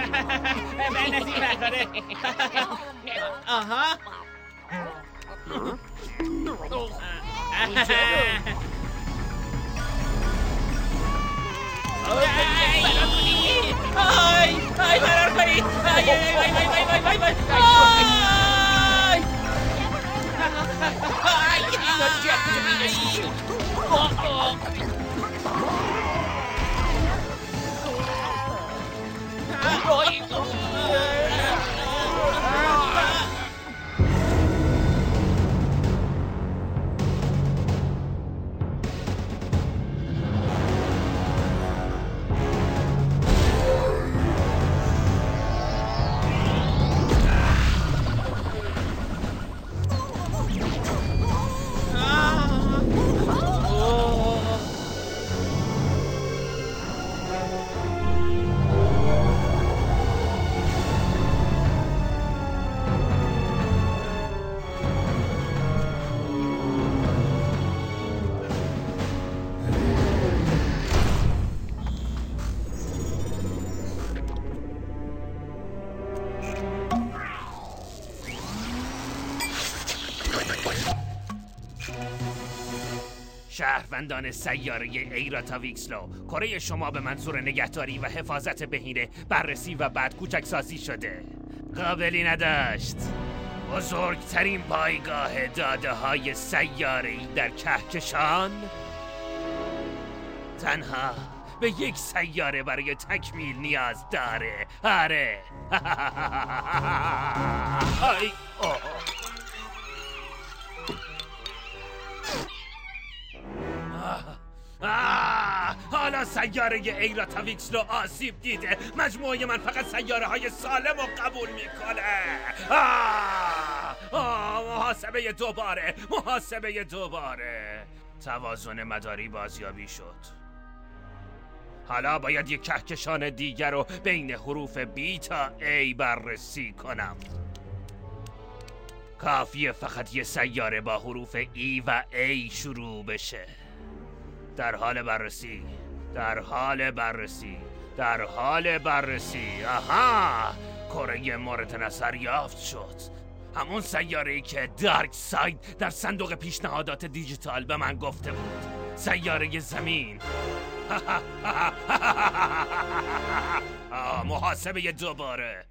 بندازیم برداره. آها. آی فرار کنید. شهروندان سیاره ایراتا ویکسلو، کره شما به منظور نگهداری و حفاظت بهینه بررسی و بعد کوچک سازی شده. قابلی نداشت. بزرگترین پایگاه داده های سیاره‌ای در کهکشان تنها به یک سیاره برای تکمیل نیاز داره. آره. حالا سیاره ایراتا ویکسلو آسیب دیده. مجموعه من فقط سیاره های سالم رو قبول میکنه. محاسبه دوباره. توازن مداری بازیابی شد. حالا باید یک کهکشان دیگر رو بین حروف بی تا ای بررسی کنم. کافیه فقط یه سیاره با حروف ای و ای شروع بشه. در حال بررسی. آها، کره مورد نظر یافت شد. همون سیاره‌ای که دارک ساید در صندوق پیشنهادات دیجیتال به من گفته بود. سیاره زمین. محاسبه دوباره.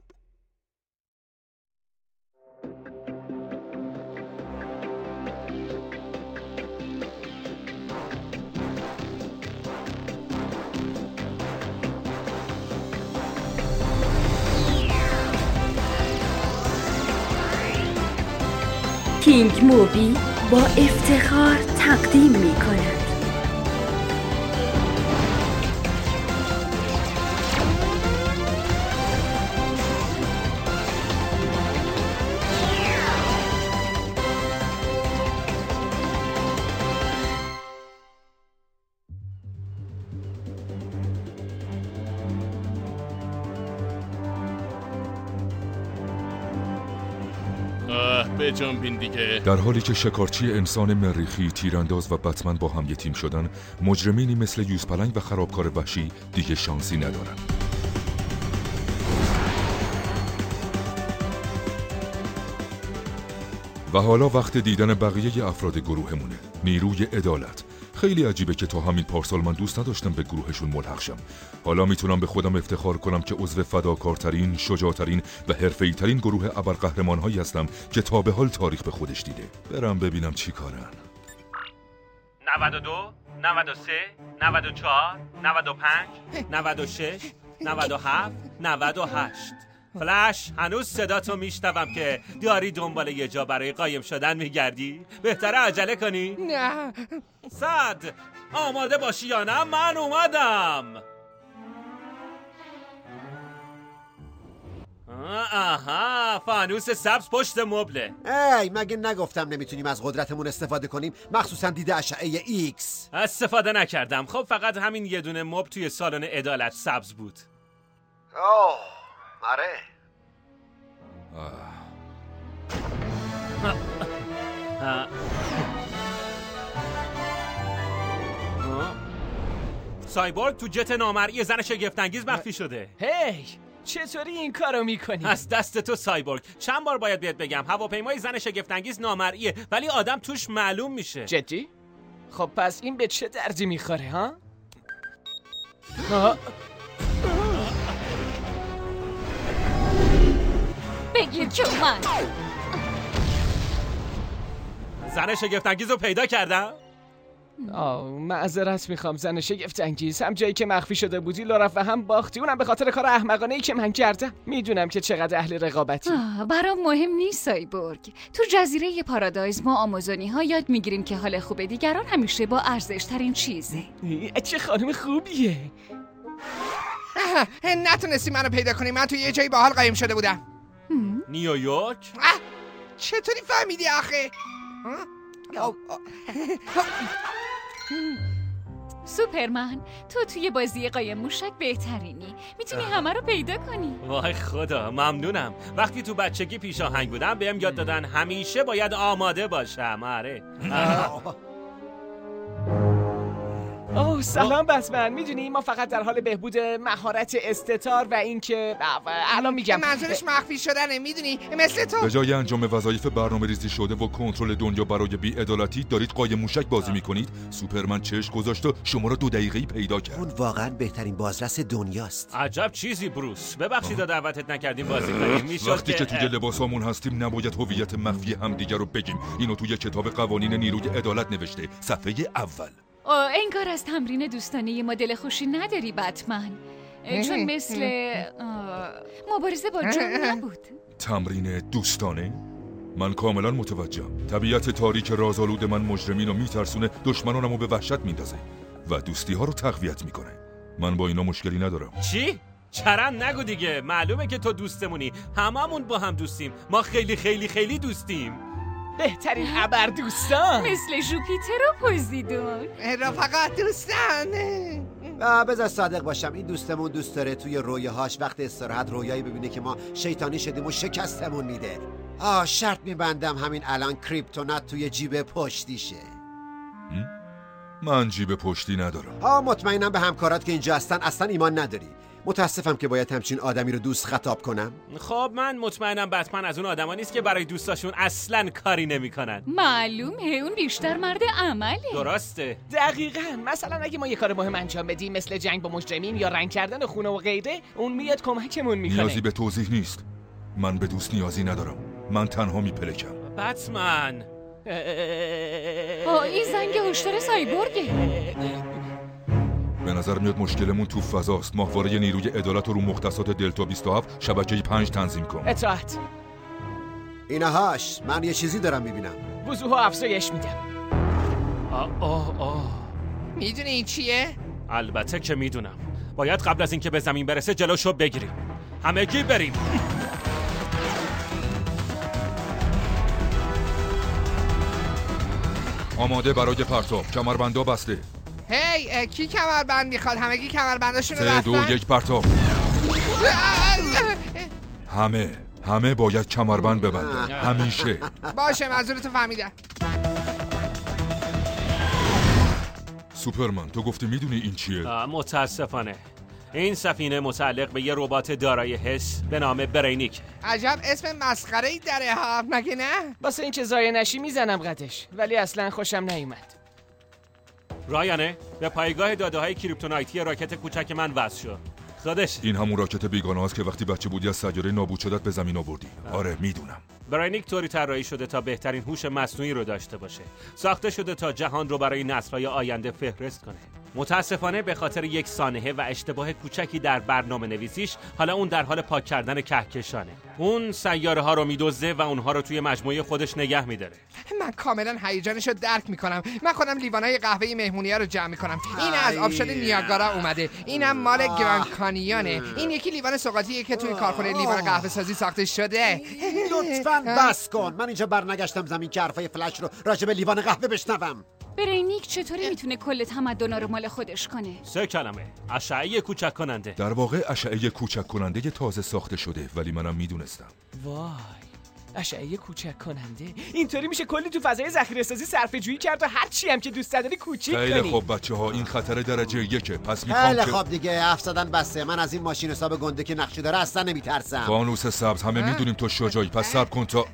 کینگ مووی با افتخار تقدیم می‌کند. بجنبین دیگه. در حالی که شکارچی انسان مریخی، تیرانداز و بتمن با هم یه تیم شدن، مجرمینی مثل یوزپلنگ و خرابکار وحشی دیگه شانسی ندارن. و حالا وقت دیدن بقیه افراد گروهمونه. نیروی عدالت. خیلی عجیبه که تا همین پارسال من دوست نداشتم به گروهشون ملحق شم. حالا میتونم به خودم افتخار کنم که عضو فداکارترین، شجاعترین و حرفه‌ای‌ترین گروه ابرقهرمان‌هایی هستم که تا به حال تاریخ به خودش دیده. برم ببینم چی کارن. 92 93 94 95 96 97 98. فلش، هنوز صداتو میشنوم که داری دنبال یه جا برای قایم شدن میگردی؟ بهتره عجله کنی؟ نه. صد، آماده باشی یا نه؟ من اومدم. آها، فانوس سبز پشت مبله. ای مگه نگفتم نمیتونیم از قدرتمون استفاده کنیم، مخصوصا دید اشعه ایکس؟ استفاده نکردم. خب فقط همین یه دونه مبل توی سالن عدالت سبز بود. اوه آره. سایبورگ تو جت نامرئی زن شگفت‌انگیز مخفی شده. هی چطوری این کارو میکنی؟ از دست تو سایبورگ. چند بار باید بهت بگم هواپیمای زن شگفت‌انگیز نامرئیه ولی آدم توش معلوم میشه. جدی؟ خب پس این به چه دردی میخوره ها؟ بگیر چومن. زن شگفت‌انگیز رو پیدا کردم؟ معذرت میخوام زن شگفت انگیز. هم جایی که مخفی شده بودی لو رفت و هم باختی، اونم به خاطر کار احمقانه‌ای که من کردم. میدونم که چقدر اهل رقابتی. برام مهم نیست سایبورگ. تو جزیره پارادایز ما آمازونی ها یاد میگیریم که حال خوب دیگران همیشه با ارزش ترین چیزه. چه خانم خوبیه. نتونستی منو پیدا کنی. من تو یه جایی باحال قایم شده بودم. نیویورک؟ چطوری فهمیدی آخه؟ سوپرمن، تو توی بازی قایم موشک بهترینی. میتونی همه رو پیدا کنی. وای خدا، ممنونم. وقتی تو بچگی پیش آهنگ بودم بهم یاد دادن همیشه باید آماده باشم. آره. سلام بسمن. میدونی ما فقط در حال بهبود مهارت استتار و اینکه الان میگم منظورش مخفی شدنه. میدونی مثل تو به جای انجام وظایف برنامه‌ریزی شده و کنترل دنیا برای بی‌عدالتی دارید قایم موشک بازی میکنید. سوپرمن چشم گذاشت و شما را 2 دقیقه‌ای پیدا کرد. اون واقعا بهترین بازرس دنیاست. عجب چیزی بروس. ببخشید دعوتت نکردیم بازی کنیم. میشد وقتی که توی لباسامون هستیم نباید هویت مخفی همدیگه رو بگیم. اینو توی کتاب قوانین نیروی عدالت نوشته، صفحه اول. انگار از تمرین دوستانه مدل خوشی نداری بتمن، چون مثل مبارزه با جون نبود. تمرین دوستانه؟ من کاملا متوجهم. طبیعت تاریک رازآلود من مجرمین رو میترسونه، دشمنانمو به وحشت میندازه و دوستی ها رو تقویت میکنه. من با اینا مشکلی ندارم. چی؟ چرند نگو دیگه. معلومه که تو دوستمونی. هممون با هم دوستیم. ما خیلی خیلی خیلی دوستیم. بهترین ابر دوستان مثل ژوپیتر و پوزیدون. رفقا دوستان. بذار صادق باشم، این دوستمون دوست داره توی رویاهاش وقت استراحت رویایی ببینه که ما شیطانی شدیم و شکستمون میده. شرط میبندم همین الان کریپتونات توی جیب پشتیشه. من جیب پشتی ندارم. مطمئنم به همکارات که اینجا هستن اصلا ایمان نداری. متاسفم که باید همچین آدمی رو دوست خطاب کنم. خب من مطمئنم بتمن از اون آدما نیست که برای دوستاشون اصلاً کاری نمیکنن. معلومه اون بیشتر مرد عمله. درسته. دقیقاً. مثلا اگه ما یه کار مهم انجام بدیم مثل جنگ با مجرمین یا رنگ کردن خونه و غیره، اون میاد کمکمون میکنه. نیازی به توضیح نیست. من به دوست نیازی ندارم. من تنها میپلکم. بتمن. این زنگ هشدار سایبورگه. به نظر میاد مشکلمون تو فضاست. ماهواره نیروی عدالت رو مختصات دلتا 27 شبکه 5 تنظیم کن. اطاعت. اینهاش، من یه چیزی دارم میبینم. وضوح و افزایش میدم. میدونی این چیه؟ البته که میدونم. باید قبل از اینکه به زمین برسه جلوشو بگیریم. همگی بریم. آماده برای پرتاب. کمربندا بسته. هی کی کمربند میخواد؟ همگی کمربنداشون رو 3 2 1 پرتاب. همه باید کمربند ببندن. همیشه. باشه منظورتو فهمیدم. سوپرمن تو گفتی میدونی این چیه؟ متاسفانه این سفینه متعلق به یه ربات دارای حس به نام برینیک. عجب اسم مسخره‌ای داره ها، مگه نه؟ واسه این چه زایه نشی میزنم قدش، ولی اصلا خوشم نیومد. رایانه به پایگاه داده‌های کریپتونایتی راکت کوچک من وصل شد. خودش این همون راکت بیگانه است که وقتی بچه بودی از سیاره نابود شدت به زمین آوردی. آره میدونم. برینیک طوری طراحی شده تا بهترین هوش مصنوعی رو داشته باشه. ساخته شده تا جهان رو برای نسل‌های آینده فهرست کنه. متاسفانه به خاطر یک سانحه و اشتباه کوچکی در برنامه نویسیش حالا اون در حال پاک کردن کهکشانه. اون سیاره ها رو میدزده و اونها رو توی مجموعه خودش نگه میداره. من کاملا هیجانش رو درک میکنم. من خودم لیوانای قهوه مهمونیه رو جمع میکنم. این از آبشار نیاگارا اومده. اینم مال گراند کانیونه. این یکی لیوان سوغاتیه که توی کارخونه لیوان قهوه سازی ساخته شده. لطفاً بس کن. من اینجا برنگشتم زمین که حرفای فلش رو راجع به لیوان قهوه بشنوم. برینیک چطوری میتونه کل تمدنا رو مال خودش کنه؟ 3 کلمه. اشعه کوچک کننده. در واقع اشعه کوچک کننده تازه ساخته شده، ولی منم میدونستم. وای اشعه کوچک کننده. اینطوری میشه کلی تو فضای ذخیره سازی صرفه جویی کرد و هر چی هم که دوست داری کوچیک کنی. خیلی خوب بچه‌ها، این خطر درجه 1. پس میخوام خیلی خوب دیگه، حرف زدن بسته. من از این ماشین حساب گنده که نقشه داره اصلا نمیترسم. فانوس سبز، همه میدونیم تو شجاعی، پس صبر کن تا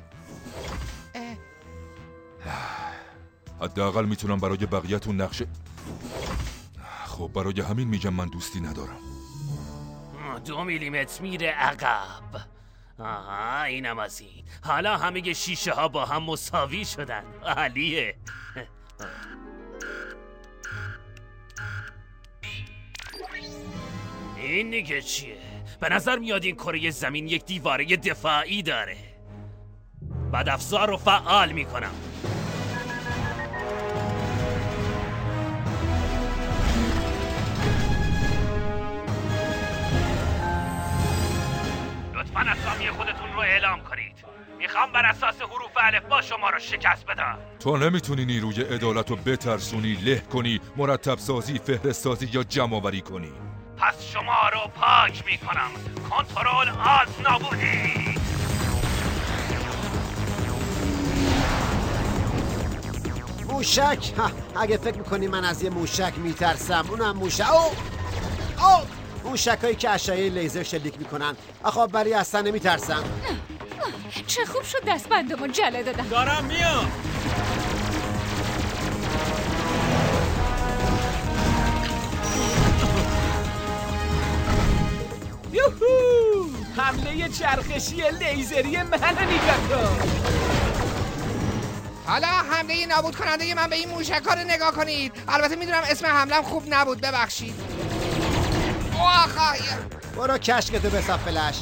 حداقل میتونم برای بقیه‌تون نقشه. خب برای همین میگم من دوستی ندارم. 2 میلیمتر میره عقب. آها، اینم از این. حالا همه شیشه ها با هم مساوی شدن. عالیه. این دیگه چیه؟ به نظر میاد این کره زمین یک دیواره دفاعی داره. بعد افزار رو فعال میکنم. لطفاً اسامی خودتون رو اعلام کنید. میخوام بر اساس حروف الفبا شما رو شکست بدم. تو نمیتونی نیروی عدالت رو بترسونی، له کنی، مرتب سازی، فهرست سازی یا جمع آوری کنی. پس شما رو پاک میکنم. کنترل آلت نابودی. موشک. اگه فکر میکنی من از یه موشک میترسم، اونم موشک. موشکایی که اشعه لیزر شلیک میکنن. آخه برای اصلا نمیترسم. چه خوب شد دستبندمو جله دادم. دارم میام. یوهو! حمله چرخشی لیزری منو نگاه کن. حالا حمله نابود کننده من به این موشک‌ها رو نگاه کنید. البته میدونم اسم حملم خوب نبود، ببخشید. برو کشکتو بساف فلش.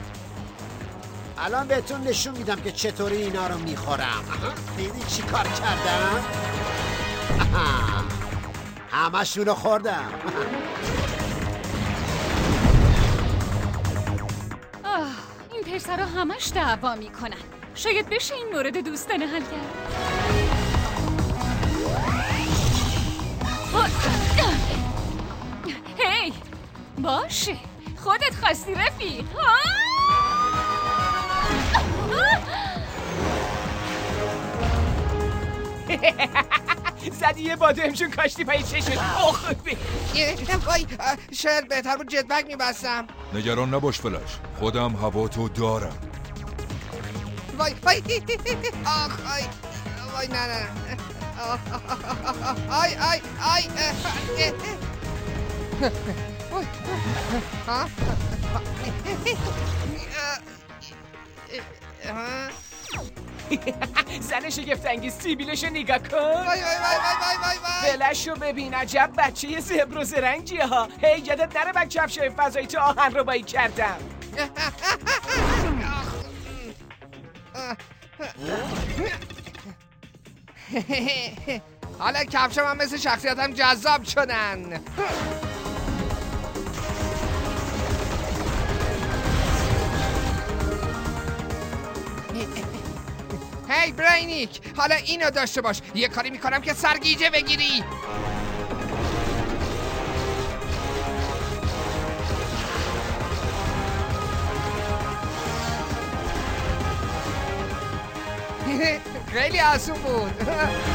الان بهتون نشون میدم که چطوری اینا رو میخورم. دیدی چی کار کردم؟ همشون رو خوردم. این پسرها همش دعوا میکنن. شاید بشه این مورد دوستانه حل کرد. هی باشه، خودت خواستی رفیق. زدی یه بادمجون کاشتی پای چشت. وای، شاید بهتر بود جتبک میبستم. نگران نباش فلش، خودم هوا تو دارم. وای وای نه زن شگفت انگیز سیبیلشو نگاه کن. وای فلشو ببین، عجب بچه زبر و زرنگیه ها. هی یادت نره من کفشای فضایی تو آهن رو بایی کردم. حالا کفشم هم مثل شخصیتم جذاب شدن. هی برینیک، حالا اینو داشته باش. یه کاری میکنم که سرگیجه بگیری. خیلی آسون بود.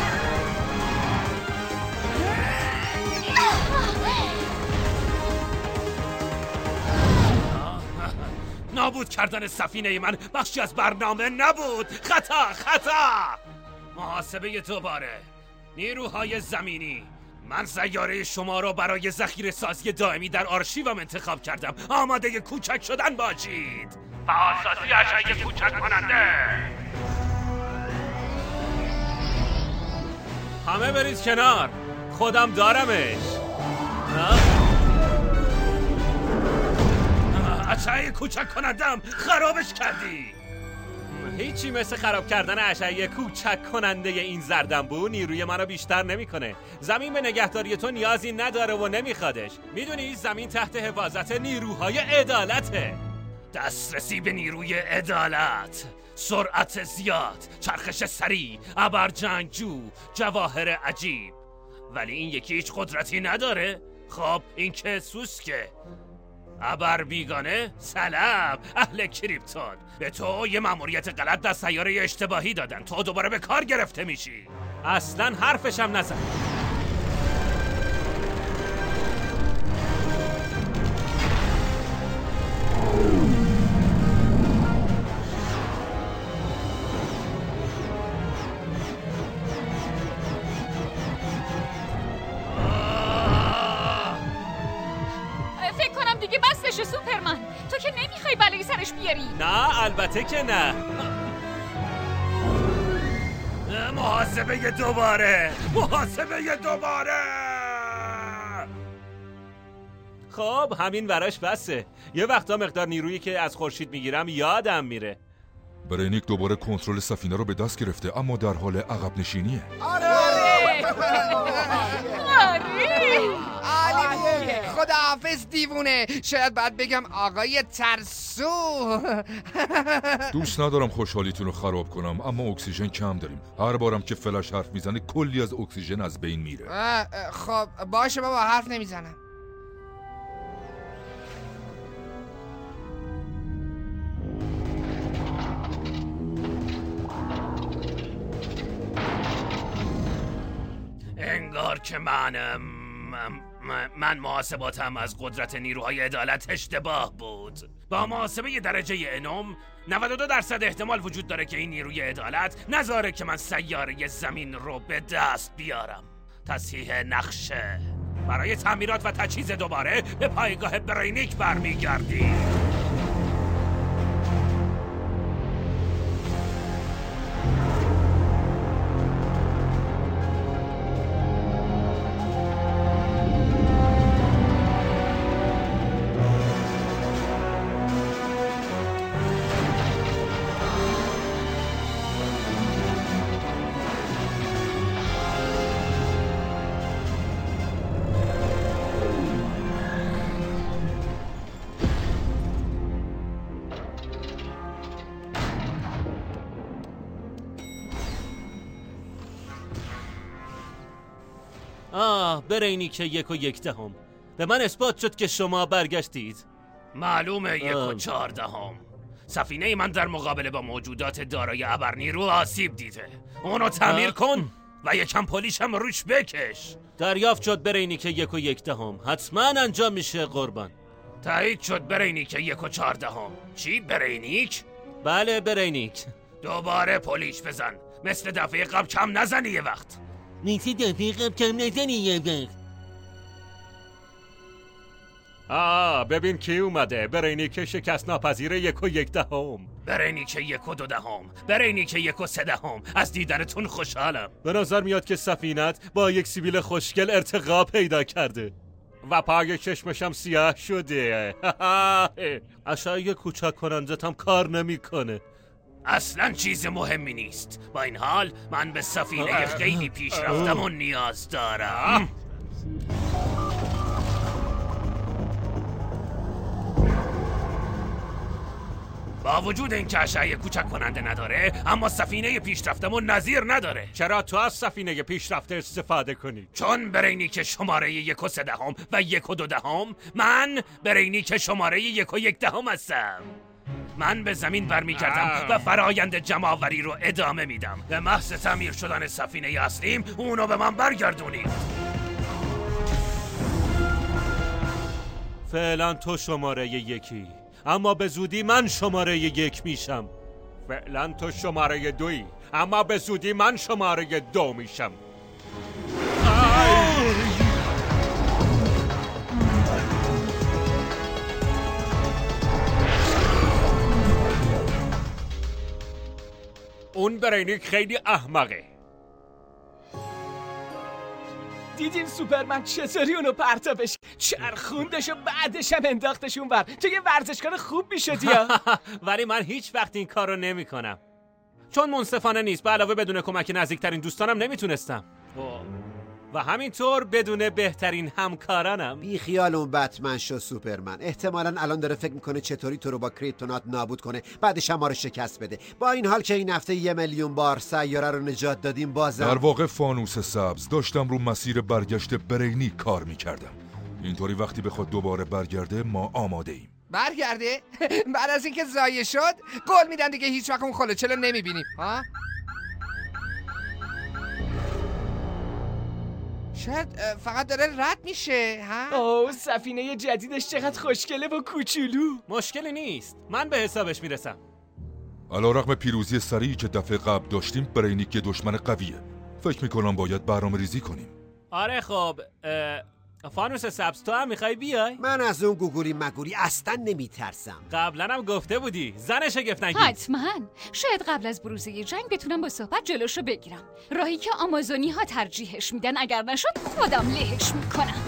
نابود کردن سفینه من بخشی از برنامه نبود. خطا. محاسبه دوباره. نیروهای زمینی، من سیاره شما را برای ذخیره سازی دائمی در آرشیوم انتخاب کردم. آماده کوچک شدن باشید. فعالسازی اشعه کوچک کننده. همه برید کنار، خودم دارمش. اشعه کوچک کنندم خرابش کردی. هیچی مثل خراب کردن اشعه کوچک کننده این زردنبو نیروی منو بیشتر نمیکنه. زمین به نگهداری تو نیازی نداره و نمیخوادش. میدونی زمین تحت حفاظت نیروهای عدالته. دسترسی به نیروی عدالت، سرعت زیاد، چرخش سریع، ابر جنگجو، جواهر عجیب. ولی این یکی هیچ قدرتی نداره. خب این که سوسکه. ابر بیگانه؟ سلام اهل کریپتون. به تو یه مأموریت غلط در سیاره اشتباهی دادن. تو دوباره به کار گرفته میشی. اصلا حرفشم نزن. دیگه بسش سوپرمن. تو که نمیخوای بلایی سرش بیاری. نه البته که نه. محاسبه دوباره. خب همین براش بسه. یه وقتا مقدار نیرویی که از خورشید میگیرم یادم میره. برینیک دوباره کنترل سفینه رو به دست گرفته اما در حال عقب نشینیه. خداحافظ دیوونه. شاید باید بگم آقای ترسو. دوست ندارم خوشحالیتون رو خراب کنم اما اکسیژن کم داریم. هر بارم که فلش حرف میزنه کلی از اکسیژن از بین میره. خب باشه بابا حرف نمیزنم. انگار که من محاسباتم از قدرت نیروهای عدالت اشتباه بود. با محاسبه درجه انوم 92% احتمال وجود داره که این نیروی عدالت نذاره که من سیاره زمین رو به دست بیارم. تصحیح نقشه برای تعمیرات و تجهیز دوباره به پایگاه برینیک برمیگردی. برینیک 1 و 1 دهم. به من اثبات شد که شما برگشتید. معلومه 1 و 4 دهم. سفینه من در مقابله با موجودات دارای ابرنیرو آسیب دیده. اونو تعمیر کن و یکم پلیشم روش بکش. دریافت شد برینیک 1 و 1 دهم. حتما انجام میشه قربان. تایید شد برینیک 1 و 4 دهم. چی برینیک؟ بله برینیک. دوباره پلیش بزن. مثل دفعه قبل کم نزنی یه وقت. نیتی دقیقه کم نزنی یه وقت. ببین کی اومده. برینیک شکست ناپذیر 1 و 1 دهم. برینیک 1 و 2 دهم. برینیک 1 و 3 دهم. از دیدنتون خوشحالم. به نظر میاد که سفینت با یک سیبیل خوشگل ارتقا پیدا کرده و پای چشمشم سیاه شده. اشعه کوچک کنندتم کار نمیکنه. اصلا چیز مهمی نیست. با این حال من به سفینه خیلی پیش رفتم و نیاز دارم. با وجود این که اشعه کوچک کننده نداره اما سفینه پیشرفتمو نظیر نداره. چرا تو از سفینه پیشرفته استفاده کنی؟ چون برینیک شماره 1 و 3 دهم و 1 و 2 دهم. من برینیک شماره 1 و 1 دهم هستم. من به زمین برمیگردم و فرایند جمع‌آوری رو ادامه میدم. به محض تعمیر شدن سفینه اصلیم اونو به من برگردونید. فعلا تو شماره 1 اما به زودی من شماره 1 میشم. فعلا تو شماره 2 اما به زودی من شماره 2 میشم. اون برینیک خیلی احمقه. دیدین سوپرمن چطوری اونو پرتابش چرخوندش و بعدش هم انداختش اون بر. تو یه ورزشکار خوب میشدی یا؟ ولی من هیچ وقت این کار رو نمی کنم چون منصفانه نیست. به علاوه بدون کمک نزدیکترین دوستانم نمیتونستم و همینطور بدون بهترین همکارانم. بی خیال اون بتمن شو سوپرمن. احتمالاً الان داره فکر میکنه چطوری تو رو با کریپتونات نابود کنه بعدش هم ما رو شکست بده. با این حال که این هفته 1 میلیون بار سیاره رو نجات دادیم بازم در واقع فانوس سبز داشتم رو مسیر برگشت برینیک کار میکردم. اینطوری وقتی بخواد دوباره برگرده ما آماده ایم. برگرده؟ بعد از اینکه ضایع شد قول میدم دیگه هیچ وقت اون خلوچلو نمیبینیم. ها؟ شاید فقط داره رد میشه. ها؟ اوه سفینه جدیدش چقدر خوشگله و کوچولو. مشکلی نیست، من به حسابش میرسم. علیرغم پیروزی سریعی که دفعه قبل داشتیم، برینیک یه دشمن قویه. فکر میکنم باید برنامه ریزی کنیم. آره خب فانوس سبز تو هم میخوای بیای؟ من از اون گوگوری مگوری اصلا نمیترسم. قبلا هم گفته بودی زن شگفت‌انگیز. حتما شاید قبل از بروز یه جنگ بتونم با صحبت جلوشو بگیرم. راهی که آمازونی ها ترجیحش میدن، اگر نشد خودم لهش میکنم.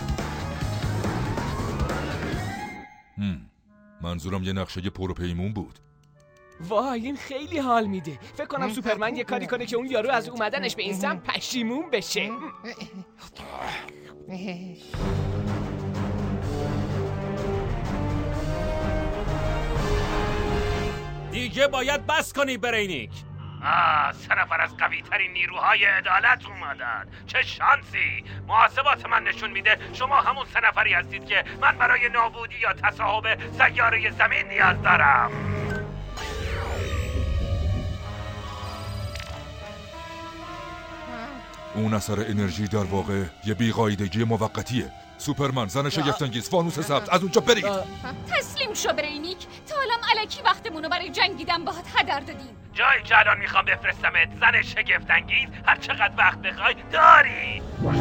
منظورم یه نقشه پروپیمون بود. وای این خیلی حال میده. فکر کنم سوپرمن یه کاری کنه که اون یارو از اومدنش به این سمت پشیمون بشه. دیگه باید بس کنی برینیک. سه نفر از قوی ترین نیروهای عدالت اومدن. چه شانسی. محاسبات من نشون میده شما همون سه نفری هستید که من برای نابودی یا تصاحب سیاره زمین نیاز دارم. اون اثر انرژی در واقع یه بیقاعدگی موقتیه. سوپرمن، زن شگفت‌انگیز، فانوس سبز، از اونجا برید. تسلیم شو برینیک. تا الان الکی وقتمونو برای جنگیدن باهات هدر دادیم. جایی که الان میخوام بفرستمت زن شگفت‌انگیز، هر چقدر وقت بخوای داری.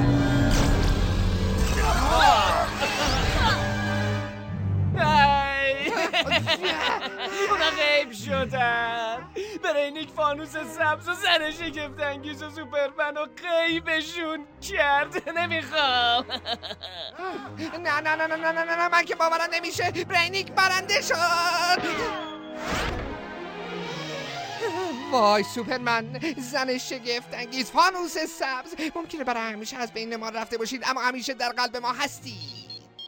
اونا غیب شدن. برینیک فانوس سبز و زن شگفت‌انگیز و سوپرمن و غیبشون کرد. نمیخوام. نه نه نه نه نه نه نه، من که باورم نمیشه برینیک برنده شد. وای سوپرمن، زن شگفت‌انگیز، فانوس سبز، ممکنه برای همیشه از بین ما رفته باشید اما همیشه در قلب ما هستید.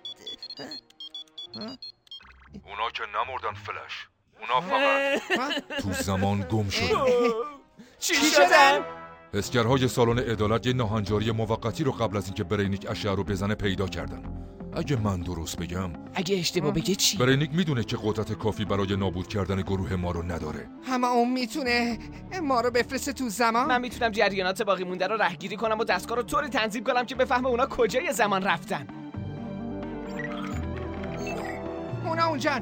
اونا که نمردن فلش، اونا فقط تو زمان گم شدن. چی شدن؟ حسگرهای سالن عدالت یه ناهنجاری موقتی رو قبل از اینکه برینیک اشعه رو بزنه پیدا کردن. اگه من درست بگم، اگه اشتباه بگه چی؟ برینیک میدونه که قدرت کافی برای نابود کردن گروه ما رو نداره. اما اون میتونه ما رو بفرسته تو زمان. من میتونم جریانات باقی مونده رو رهگیری کنم و دستگاه رو طوری تنظیم کنم که بفهمه اونا کجای زمان رفتن. اونا اونجان.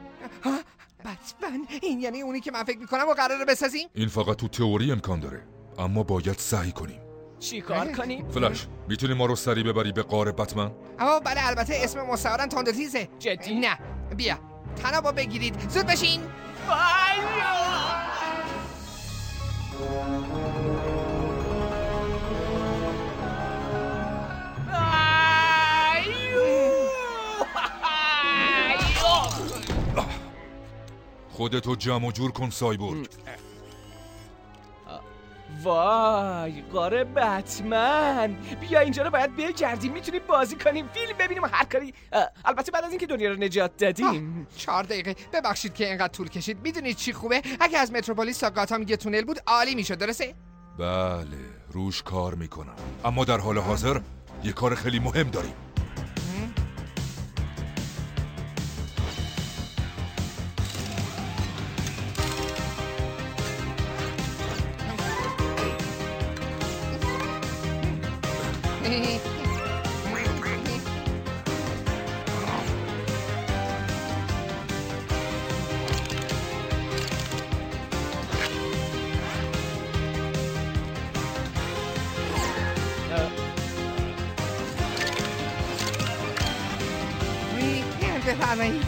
بطمن این یعنی اونی که من فکر میکنم و قراره بسازیم؟ این فقط تو تئوری امکان داره، اما باید سعی کنیم. چی کار کنیم؟ فلش، میتونی ما رو سریع ببری به غار بتمن؟ اما بله البته اسم مستعارن تندتیزه. جدی؟ نه بیا تنابو بگیرید، زود بشین. خودتو جمع و جور کن سایبورگ. وای غار بتمن، بیا اینجا رو باید بگردیم. میتونیم بازی کنیم، فیلم ببینیم و هر کاری. البته بعد از اینکه دنیا رو نجات دادیم. 4 دقیقه ببخشید که اینقدر طول کشید. میدونید چی خوبه؟ اگه از متروپولیس تا گاتام یه تونل بود عالی میشد، درسته؟ بله روش کار میکنم، اما در حال حاضر یه کار خیلی مهم داریم. بفرمایید.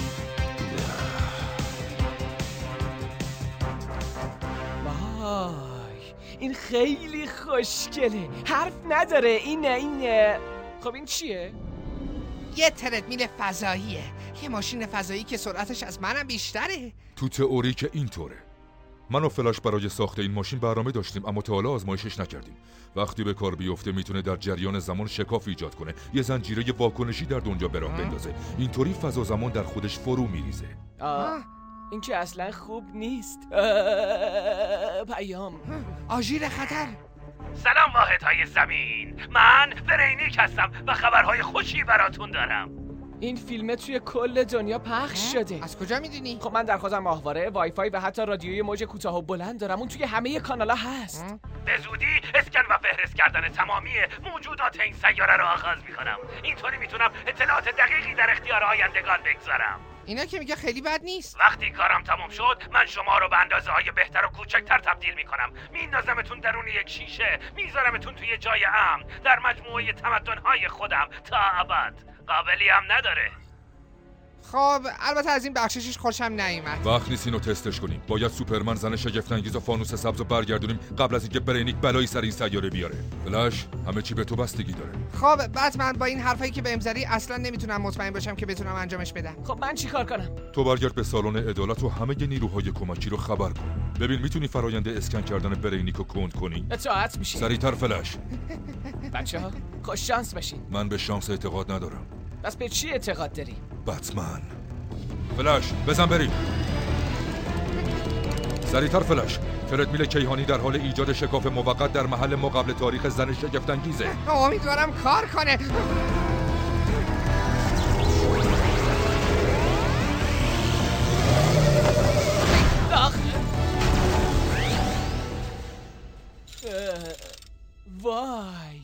وای این خیلی خوشگله، حرف نداره. اینه. خب این چیه؟ یه تردمیل فضاییه، یه ماشین فضایی که سرعتش از منم بیشتره. تو تئوری که اینطوره. من و فلاش برای ساخت این ماشین برنامه داشتیم، اما تا حالا آزمایشش نکردیم. وقتی به کار بیفته میتونه در جریان زمان شکاف ایجاد کنه، یه زنجیره واکنشی در دنیا به راه بندازه. اینطوری فضا زمان در خودش فرو میریزه. این که اصلا خوب نیست. پیام آژیر خطر. سلام واحدهای زمین، من برینیک هستم و خبرهای خوشی براتون دارم. این فیلم توی کل دنیا پخش شده. از کجا میدونی؟ خب من در خودم ماهواره، وای فای و حتی رادیوی موج کوتاه و بلند دارم. اون توی همه کانالا هست. به زودی اسکن و فهرست کردن تمامی موجودات این سیاره رو آغاز میکنم. اینطوری میتونم اطلاعات دقیقی در اختیار آیندگان بگذارم. اینا که میگه خیلی بد نیست. وقتی کارم تموم شد من شما رو به اندازه های بهتر و کوچکتر تبدیل میکنم. میندازمتون درون یک شیشه، میذارمتون توی جای امن در مجموعه تمدن‌های خودم تا ابد. قابلی هم نداره. خب البته از این بخششش خوشم نیومد. وقت نیست اینو تستش کنیم. باید سوپرمن زن شگفت‌انگیز و فانوس سبز رو برگردونیم قبل از اینکه برینیک بلایی سر این سیاره بیاره. فلش، همه چی به تو بستگی داره. خب بتمن، با این حرفایی که بهم زدی اصلا نمیتونم مطمئن باشم که بتونم انجامش بدم. خب من چی کار کنم؟ تو برگرد به سالن عدالت و همه نیروهای کمکی رو خبر کن. ببین میتونی فرآیند اسکن کردن برینیک رو کند کنی؟ اطاعت میشی. سریعتر فلش. بچه‌ها خوش شانس باشین. من به شانس اعتقاد ندارم. پس به چی اعتقاد داری؟ بتمن. فلش بزن بریم. سریعتر فلش. تردمیل کیهانی در حال ایجاد شکاف موقت در محل ما قبل تاریخ زن شگفت‌انگیزه. امیدوارم کار کنه. وای.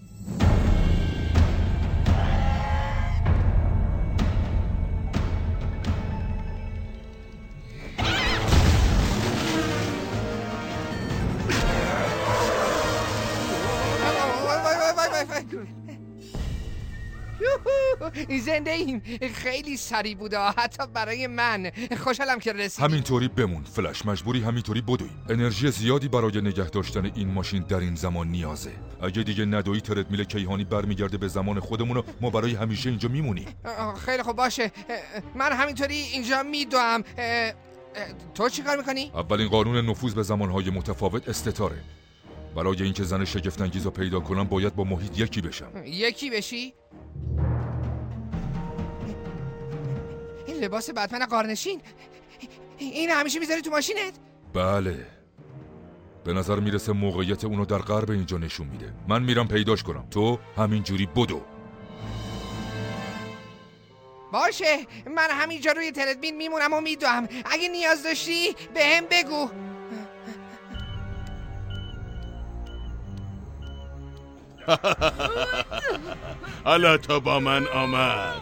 زنده ایم. خیلی سریع بوده حتی برای من. خوشحالم که رسیدیم. همینطوری بمون فلش. مجبوری همینطوری بدویم. انرژی زیادی برای نگه داشتن این ماشین در این زمان نیازه. اگه دیگه ندوی تردمیل کیهانی برمیگرده به زمان خودمون و ما برای همیشه اینجا میمونیم. خیلی خوب باشه. من همینطوری اینجا میدوام. تو چی کار میکنی؟ اولین قانون نفوذ به زمانهای متفاوت استتاره. برای اینکه زن شگفت‌انگیز رو پیدا کنم باید با محیط یکی بشم. یکی بشی؟ این لباس بتمن قارنشین، این همیشه میذاری تو ماشینت؟ بله. به نظر میرسه موقعیت اونو در غرب اینجا نشون میده. من میرم پیداش کنم. تو همینجوری بدو. باشه، من همینجا روی تردمیل میمونم و میدوام. اگه نیاز داشتی بهم بگو. حالا تو با من آمد.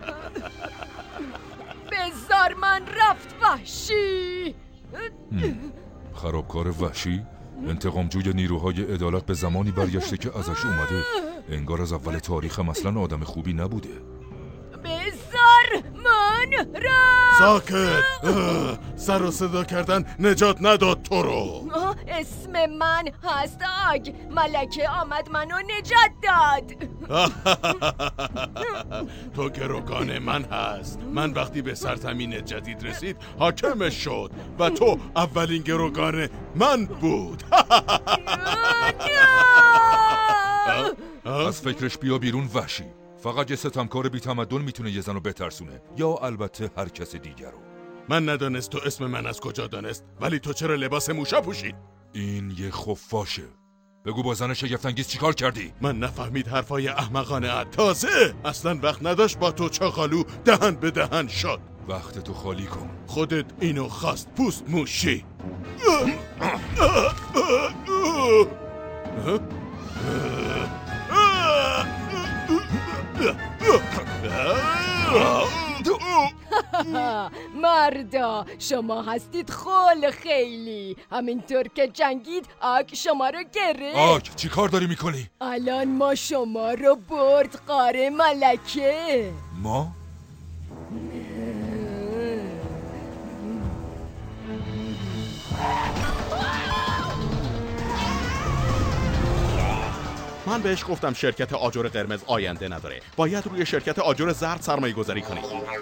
بذار من رفت وحشی. خرابکار وحشی؟ انتقامجوی نیروهای عدالت به زمانی برگشته که ازش اومده. انگار از اول تاریخ مثلا آدم خوبی نبوده. بذار من رفت. ساکت. سر و صدا کردن نجات نداد تو رو. اسم من هست آگ. ملکه آمد منو نجات داد. تو گروگان من هست. من وقتی به سرزمین جدید رسید حاکمش شد و تو اولین گروگان من بود. از فکرش بیا بیرون وحشی. فقط یه ستمکار بی تمدن میتونه یه زنو بترسونه، یا البته هر کس دیگر رو. من ندانست تو اسم من از کجا دانست، ولی تو چرا لباس موشا پوشید؟ این یه خفاشه. بگو با زن شگفت‌انگیز چیکار کردی؟ من نفهمید حرفای احمقانه تازه اصلا وقت نداشت با تو چاقالو دهن به دهن شد. وقت تو خالی کن. خودت اینو خواست پوست موشی. مردا شما هستید خول خیلی. همینطور که جنگید آگ شما رو گرفت. آگ چی کار داری میکنی؟ الان ما شما رو برد قاره ملکه. ما؟ من بهش گفتم شرکت آجر قرمز آینده نداره، باید روی شرکت آجر زرد سرمایه گذاری کنی.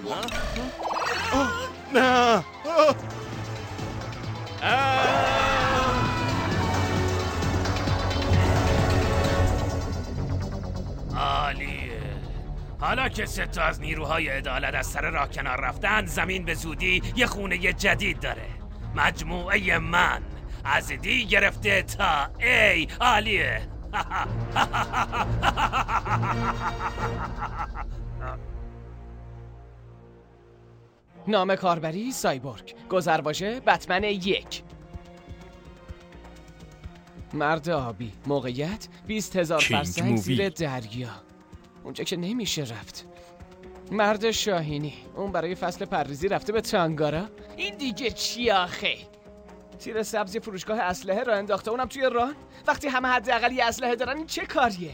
نه عالیه. حالا که 3 تا از نیروهای عدالت از سر راه کنار رفتن، زمین به زودی یه خونه جدید داره. مجموعه من از دی گرفته تا ای عالیه. نام کاربری سایبورگ. گذرواژه بتمن 1. مرد آبی. موقعیت 20,000 فرسنگ زیر دریا. اونجا که نمیشه رفت. مرد شاهینی. اون برای فصل پرریزی رفته به تانگارا. این دیگه چی آخه؟ تیر سبزی فروشگاه اسلحه را انداخته، اونم توی راه. وقتی همه حداقل یه اسلحه دارن این چه کاریه؟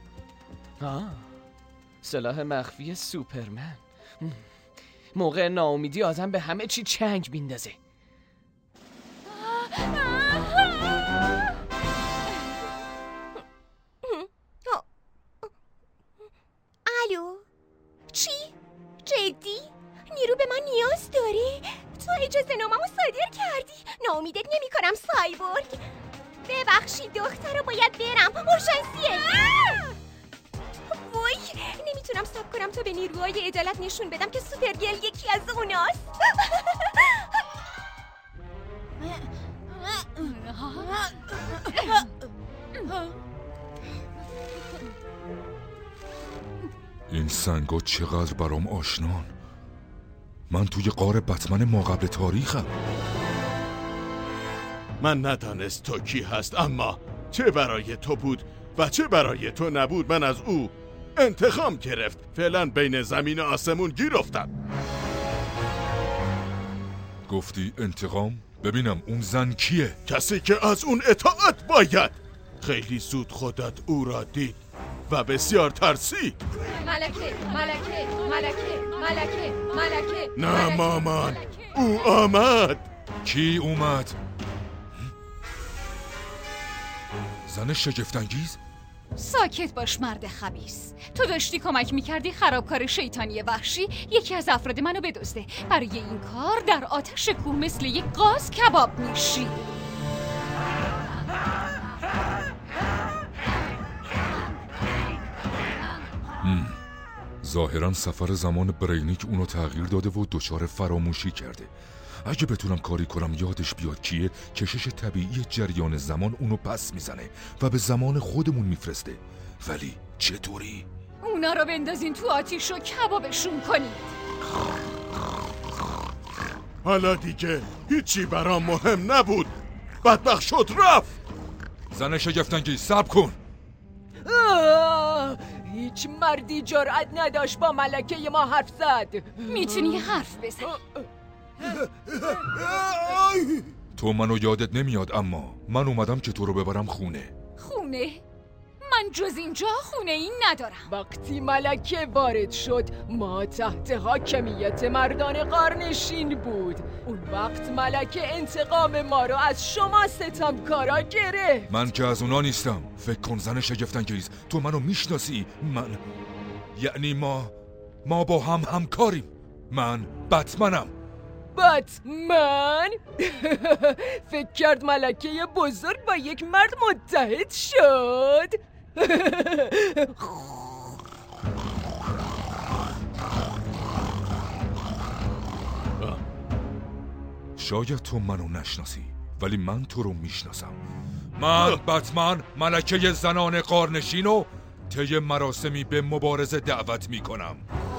سلاح مخفی سوپرمن. موقع ناامیدی آدم به همه چی چنگ میندازه. الو؟ چی؟ جدی؟ نیرو به من نیاز داری؟ تو اجازه ناممو صادر کردی. ناامیدت نمی کنم سایبورگ. ببخشید دخترا، باید برم، اورژانسیه. وای، نمیتونم صبر کنم تا به نیروهای عدالت نشون بدم که سوپرگل یکی از اوناست. این سنگا چقدر برام آشنان. من توی غار بتمن ما قبل تاریخم. من ندانست تو کی هست، اما چه برای تو بود و چه برای تو نبود من از او انتقام گرفت. فعلا بین زمین و آسمون گیر افتم. گفتی انتقام؟ ببینم اون زن کیه؟ کسی که از اون اطاعت باید. خیلی زود خودت او را دید و بسیار ترسید. ملکه. نه مامان، او آمد. کی اومد؟ زن شگفت‌انگیز؟ ساکت باش مرد خبیث. تو داشتی کمک میکردی خرابکار شیطانی وحشی یکی از افراد منو بدزده. برای این کار در آتش کوه مثل یک قاز کباب میشی. ظاهراً سفر زمان برینیک اونو تغییر داده و دچار فراموشی کرده. اگه بتونم کاری کنم یادش بیاد کیه، کشش طبیعی جریان زمان اونو پس میزنه و به زمان خودمون میفرسته. ولی چطوری؟ اونا رو بندازین تو آتیش و کبابشون کنید. حالا دیگه هیچی برام مهم نبود. بدبخت شد رفت. زن شگفت‌انگیز صبر کن. هیچ مردی جرأت نداشت با ملکه ما حرف زد. میتونی حرف بزنی. تو منو یادت نمیاد، اما من اومدم که تو رو ببرم خونه. خونه؟ من جز اینجا خونه این ندارم. وقتی ملکه وارد شد ما تحت حاکمیت مردان غارنشین بود. اون وقت ملکه انتقام ما رو از شما ستمکارا گرفت. من که از اونا نیستم. فکر کن زن شگفت‌انگیز، تو منو میشناسی. یعنی ما با هم همکاریم. من بتمنم. بتمن؟ فکر کرد ملکه بزرگ با یک مرد متحد شد. شاید تو منو نشناسی، ولی من تو رو میشناسم. من بتمن ملکه زنان غارنشین و طی مراسمی به مبارزه دعوت میکنم.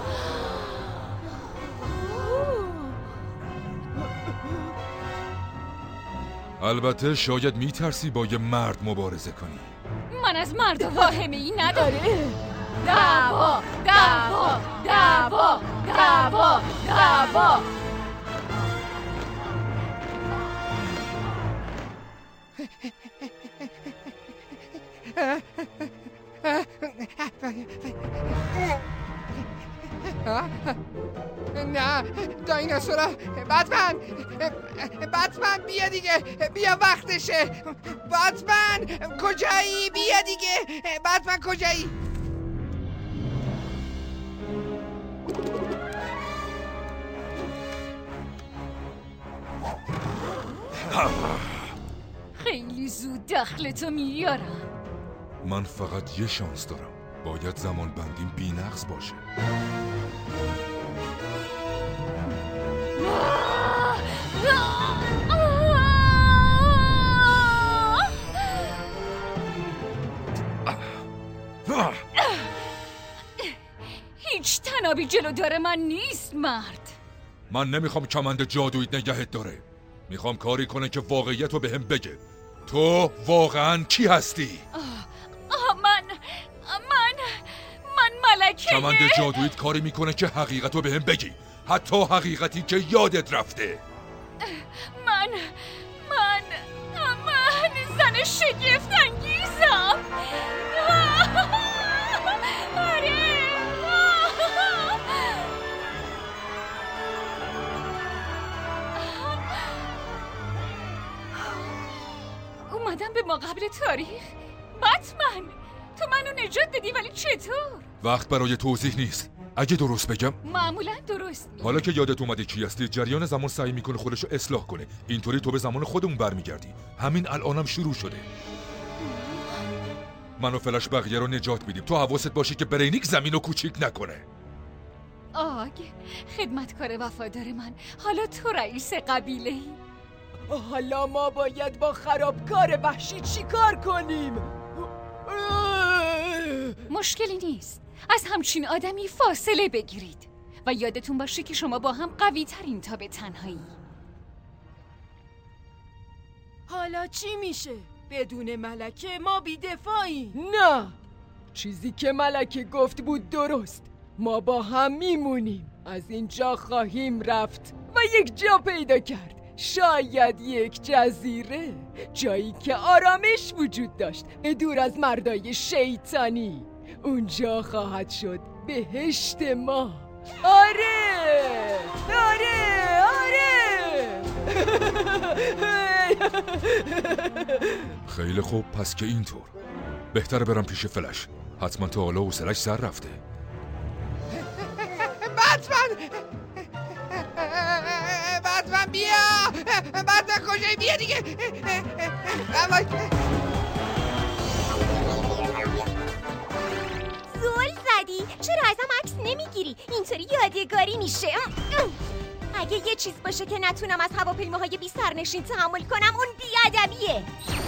البته شاید میترسی با یه مرد مبارزه کنی. من از مرد واهمه ای نداره. دعوا دعوا دعوا دعوا دعوا. نه دایناسورا. بتمن بیا دیگه، بیا وقتشه. بتمن کجایی؟ بیا دیگه. بتمن کجایی؟ خیلی زود دخلتو میارم. من فقط یه شانس دارم. باید زمان بندیم بی نقص باشه. هیچ تنابی جلودار من نیست مرد. من نمیخوام کمند جادویی نگهت داره. میخوام کاری کنه که واقعیت رو به هم بگه. تو واقعا کی هستی؟ من ملکه. کمند جادوییت کاری میکنه که حقیقت رو به هم بگی، حتی حقیقتی که یادت رفته. من زن شگفت انگیزم. آره. اومدم به ما قبل تاریخ. بتمن تو منو نجات دادی، ولی چطور؟ وقت برای توضیح نیست. اگه درست بگم معمولا درست میگی. حالا که یادت اومده کی هستی، جریان زمان سعی میکنه خودشو اصلاح کنه. اینطوری تو به زمان خودمون برمیگردی. همین الانم شروع شده. من و فلش بقیه رو نجات میدیم. تو حواست باشه که برینیک زمینو کوچیک نکنه. آگ خدمتکار وفادار من، حالا تو رئیس قبیله ای. حالا ما باید با خرابکار وحشی چی کار کنیم؟ مشکلی نیست. از همچین آدمی فاصله بگیرید و یادتون باشه که شما با هم قوی ترین تا به تنهایی. حالا چی میشه؟ بدون ملکه ما بی‌دفاعیم. نه، چیزی که ملکه گفت بود درست. ما با هم میمونیم. از اینجا خواهیم رفت و یک جا پیدا کرد. شاید یک جزیره، جایی که آرامش وجود داشت، دور از مردای شیطانی. اونجا خواهد شد بهشت ما. آره آره آره. خیلی خوب، پس که اینطور بهتره برم پیش فلش. حتما تا حالا حوصله‌اش سر رفته. بتمن بیا. بتمن کجایی؟ بیا دیگه. زول زدی؟ چرا ازم عکس نمیگیری؟ اینطوری یادگاری میشه. اگه یه چیز باشه که نتونم از هواپیماهای بی سرنشین تحمل کنم، اون بی‌ادبیه.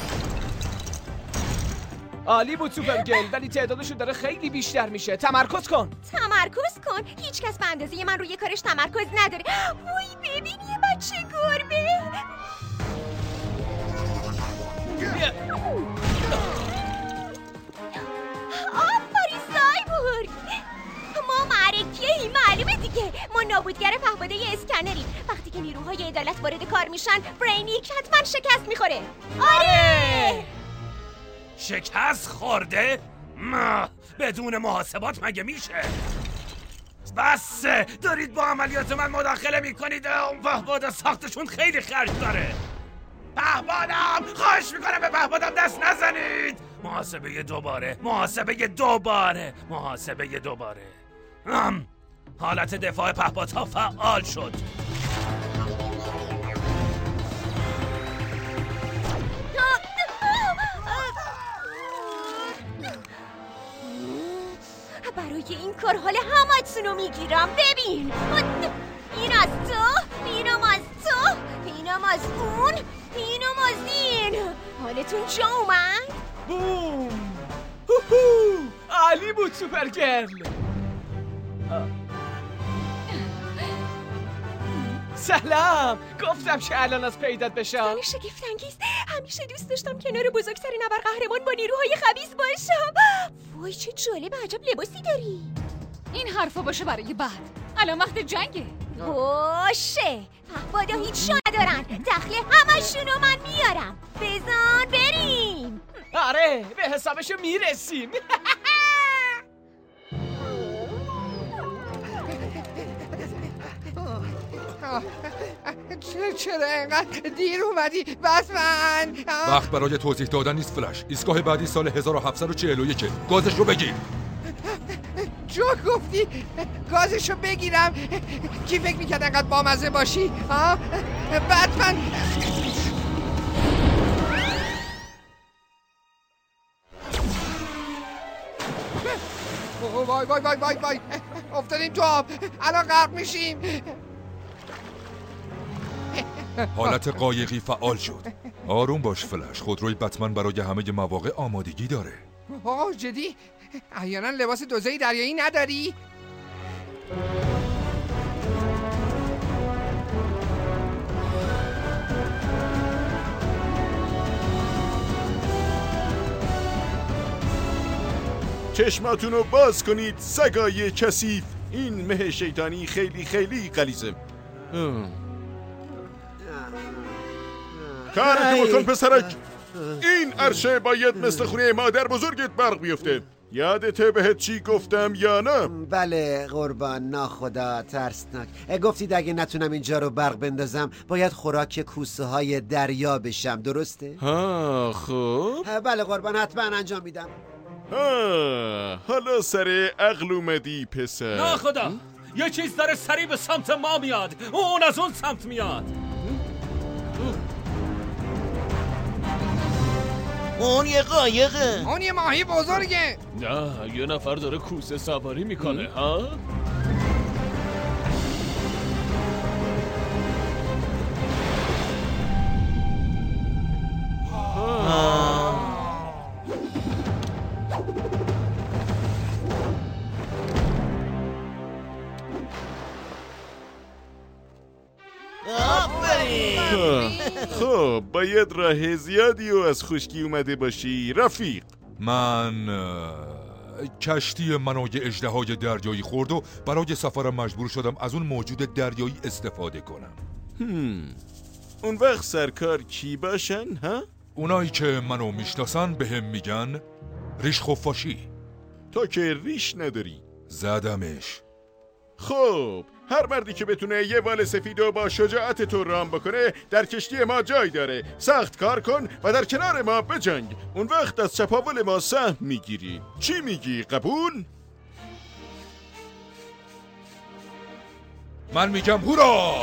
عالی بود سوپرگرل، ولی تعدادشون داره خیلی بیشتر میشه. تمرکز کن. تمرکز کن؟ هیچ کس به اندازه من روی کارش تمرکز نداره. وای ببین یه بچه گربه. آفرین سایبورگ. ما معرکیه، معلومه دیگه. ما نابودگر پهپاده اسکنریم. وقتی که نیروهای عدالت وارد کار میشن، برینیک حتما شکست میخوره. آره. شکست خورده؟ بدون محاسبات مگه میشه؟ بسه، دارید با عملیات من مداخله میکنید. اون پهپاد ساختشون خیلی خرج داره. پهپادم، خواهش میکنم به پهپادم دست نزنید. محاسبه دوباره. حالت دفاع پهپادها فعال شد. برای این کار حال همتونو میگیرم. ببین این از تو، اینم از تو، اینم از اون، اینم از این. حالتون جا اومد؟ بوم. عالی بود سوپرگرل. سلام. گفتم که الان از پیدات بشم. شگفت انگیز. همیشه دوست داشتم کنار بزرگترین ابرقهرمان با نیروهای خبیث باشم. وای چه جالب، عجب لباسی داری. این حرفا باشه برای بعد. الان وقت جنگه. باشه. پهپادا هیچ شا ندارن. دخل همشونو من میارم. بزن بریم. آره به حسابشو میرسیم. چرا اینقدر دیر اومدی بتمن؟ وقت برای توضیح دادن نیست فلش. ایستگاه بعدی سال 1741. گازشو بگیر. جو گفتی گازشو بگیرم؟ کی فکر میکرد اینقدر بامزه باشی؟ بتمن وای وای وای وای وای، افتادیم تو آب، الان غرق میشیم. حالت قایقی فعال شد. آروم باش فلش، خودروی بتمن برای همه مواقع آمادگی داره. آه جدی؟ احیانا لباس دوزه دریایی نداری؟ چشماتونو باز کنید سگای کثیف. این مه شیطانی خیلی خیلی غلیظه. کارتو بکن پسرک. این عرشه باید مثل خونه مادر بزرگت برق بیفته. یادته بهت چی گفتم یا نه؟ بله قربان، ناخدا ترسناک. گفتید اگه نتونم اینجا رو برق بندازم باید خوراک کوسه های دریا بشم، درسته؟ ها خب بله قربان، حتما انجام میدم. حالا سر عقل اومدی پسر. ناخدا یه چیز داره سریع به سمت ما میاد. اون از اون سمت میاد. اون یه قایقه. اون یه ماهی بزرگه. نه یه نفر داره کوسه سواری میکنه. ها؟ خب باید راه زیادی و از خشکی اومده باشی رفیق. من کشتی منو یه اژدهای دریایی خورد و برای سفرم مجبور شدم از اون موجود دریایی استفاده کنم. اون وقت سرکار کی باشن ها؟ اونایی که منو میشناسن بهم میگن ریش خفاشی. تو که ریش نداری. زدمش. خب هر مردی که بتونه یه وال سفید و با شجاعت تو رام بکنه در کشتی ما جای داره. سخت کار کن و در کنار ما بجنگ. اون وقت از چپاول ما سهم میگیری. چی میگی؟ قبول؟ من میگم هورا!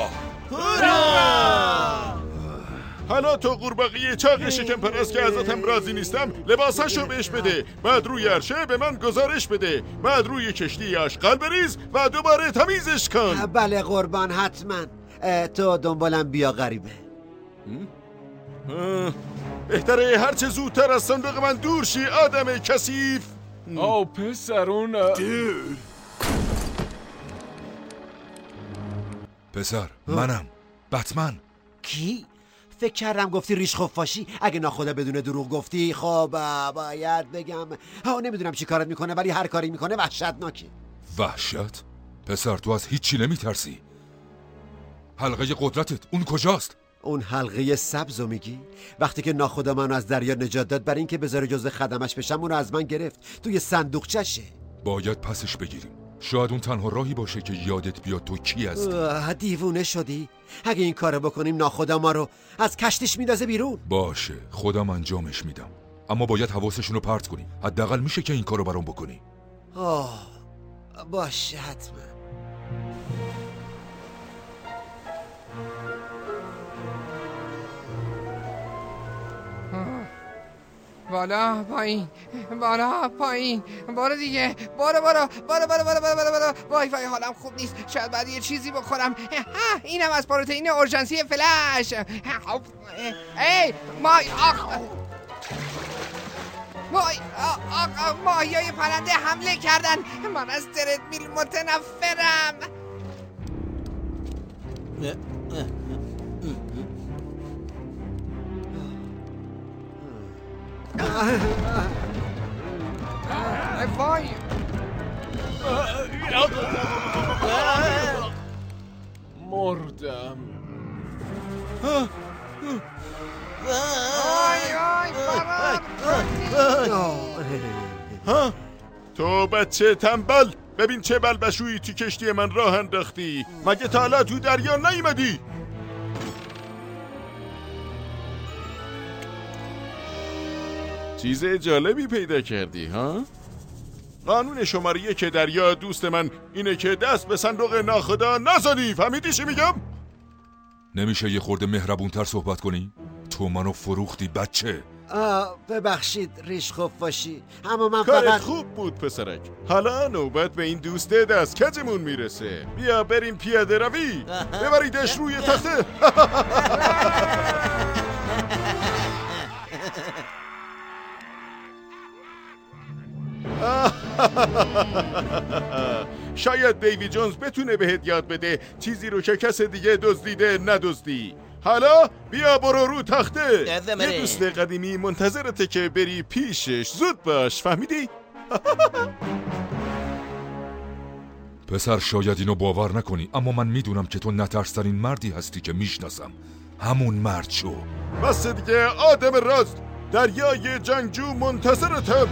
هورا! حالا تو قورباغه چاق شکم پرست که ازتم راضی نیستم لباساشو بهش بده. بعد روی عرشه به من گزارش بده. بعد روی کشتی اشغال بریز و دوباره تمیزش کن. بله قربان حتما. تو دنبالم بیا غریبه. بهتره هرچه زودتر از صندوق من دور شی آدم کثیف. پسرون پسر منم بتمن. کی؟ فکر کردم گفتی ریش خفاشی. اگه ناخدا بدون دروغ گفتی خب باید بگم نمیدونم چی کارت میکنه ولی هر کاری میکنه وحشتناکه. وحشت؟ پسر تو از هیچی نمیترسی؟ حلقه قدرتت اون کجاست؟ اون حلقه سبزو میگی؟ وقتی که ناخدا منو از دریا نجات داد برای اینکه بذاره جزء خدمش بشم اونو از من گرفت توی صندوقچشه. باید پسش بگیریم. شاید اون تنها راهی باشه که یادت بیاد تو کی هستی. دیوونه شدی؟ اگه این کارو بکنیم ناخدا ما رو از کشتیش میندازه بیرون. باشه خودم انجامش میدم، اما باید حواسشون رو پرت کنی. حداقل میشه که این کارو برام بکنی. باشه حتما. بالا پایین بالا پایین. برو دیگه. برو. وای حالم خوب نیست. شاید بعد یه چیزی بخورم. اینم از پروتئین اورژانسی فلش. ای مای ماهیای پرنده حمله کردن. من از تردمیل متنفرم. وای مردم. تو بچه تنبل، ببین چه بلبشویی تو کشتی من راه انداختی. مگه تا حالا تو دریا نیومدی؟ چیز جالبی پیدا کردی ها؟ قانون شماره 1 دریا دوست من اینه که دست به صندوق ناخدا نزنی. فهمیدی چی میگم؟ نمیشه یه خورده مهربونتر صحبت کنی؟ تو منو فروختی بچه. ببخشید ریش خفاشی، اما من کارت فقط خوب بود پسرک. حالا نوبت به این دوسته دست کجمون میرسه. بیا بریم پیاده روی. ببریدش روی تخته. شاید دیوی جونز بتونه بهت یاد بده چیزی رو که کس دیگه دزدیده ندزدی. حالا بیا برو رو تخته. یه دوست قدیمی منتظرته که بری پیشش. زود باش، فهمیدی؟ پسر شاید اینو باور نکنی، اما من میدونم که تو نترس‌ترین مردی هستی که میشناسم. همون مرد شو. بس دیگه آدم راست، دریای جنگجو منتظرتم.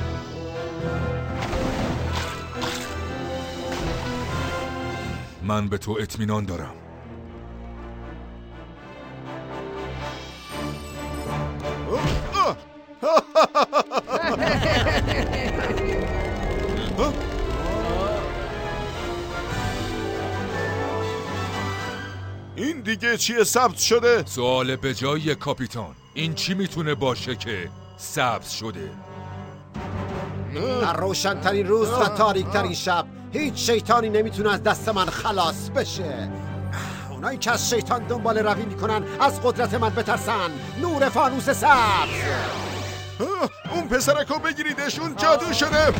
من به تو اطمینان دارم. این دیگه چیه سبز شده؟ سوال به جای کاپیتان، این چی میتونه باشه که سبز شده؟ در روشن‌ترین روز و تاریک‌ترین شب هیچ شیطانی نمیتونه از دست من خلاص بشه. اونایی که از شیطان دنبال روی میکنن از قدرت من بترسن. نور فانوس سبز. اون پسرکو بگیریدش، اون جادو شده.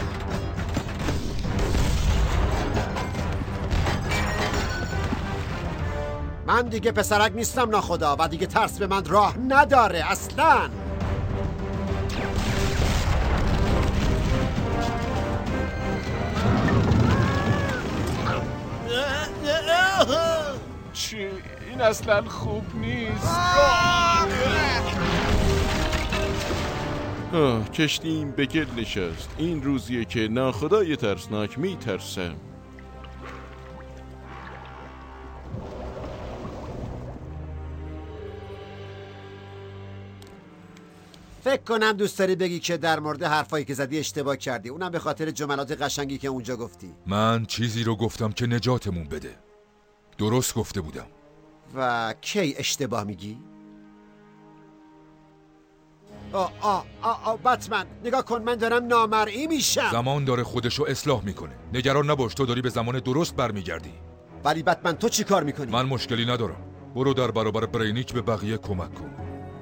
من دیگه پسرک نیستم ناخدا و دیگه ترس به من راه نداره اصلاً. چی؟ این اصلا خوب نیست. کشتیم به گل نشست. این روزیه که ناخدای ترسناک میترسم. فکر کنم دوست داری بگی که در مورد حرفایی که زدی اشتباه کردی، اونم به خاطر جملات قشنگی که اونجا گفتی. من چیزی رو گفتم که نجاتمون بده. درست گفته بودم. و کی اشتباه میگی؟ بتمن نگاه کن، من دارم نامرئی میشم. زمان داره خودشو اصلاح میکنه. نگران نباش، تو داری به زمان درست برمیگردی. ولی بتمن تو چی کار میکنی؟ من مشکلی ندارم. برو در برابر برینیک به بقیه کمک کن.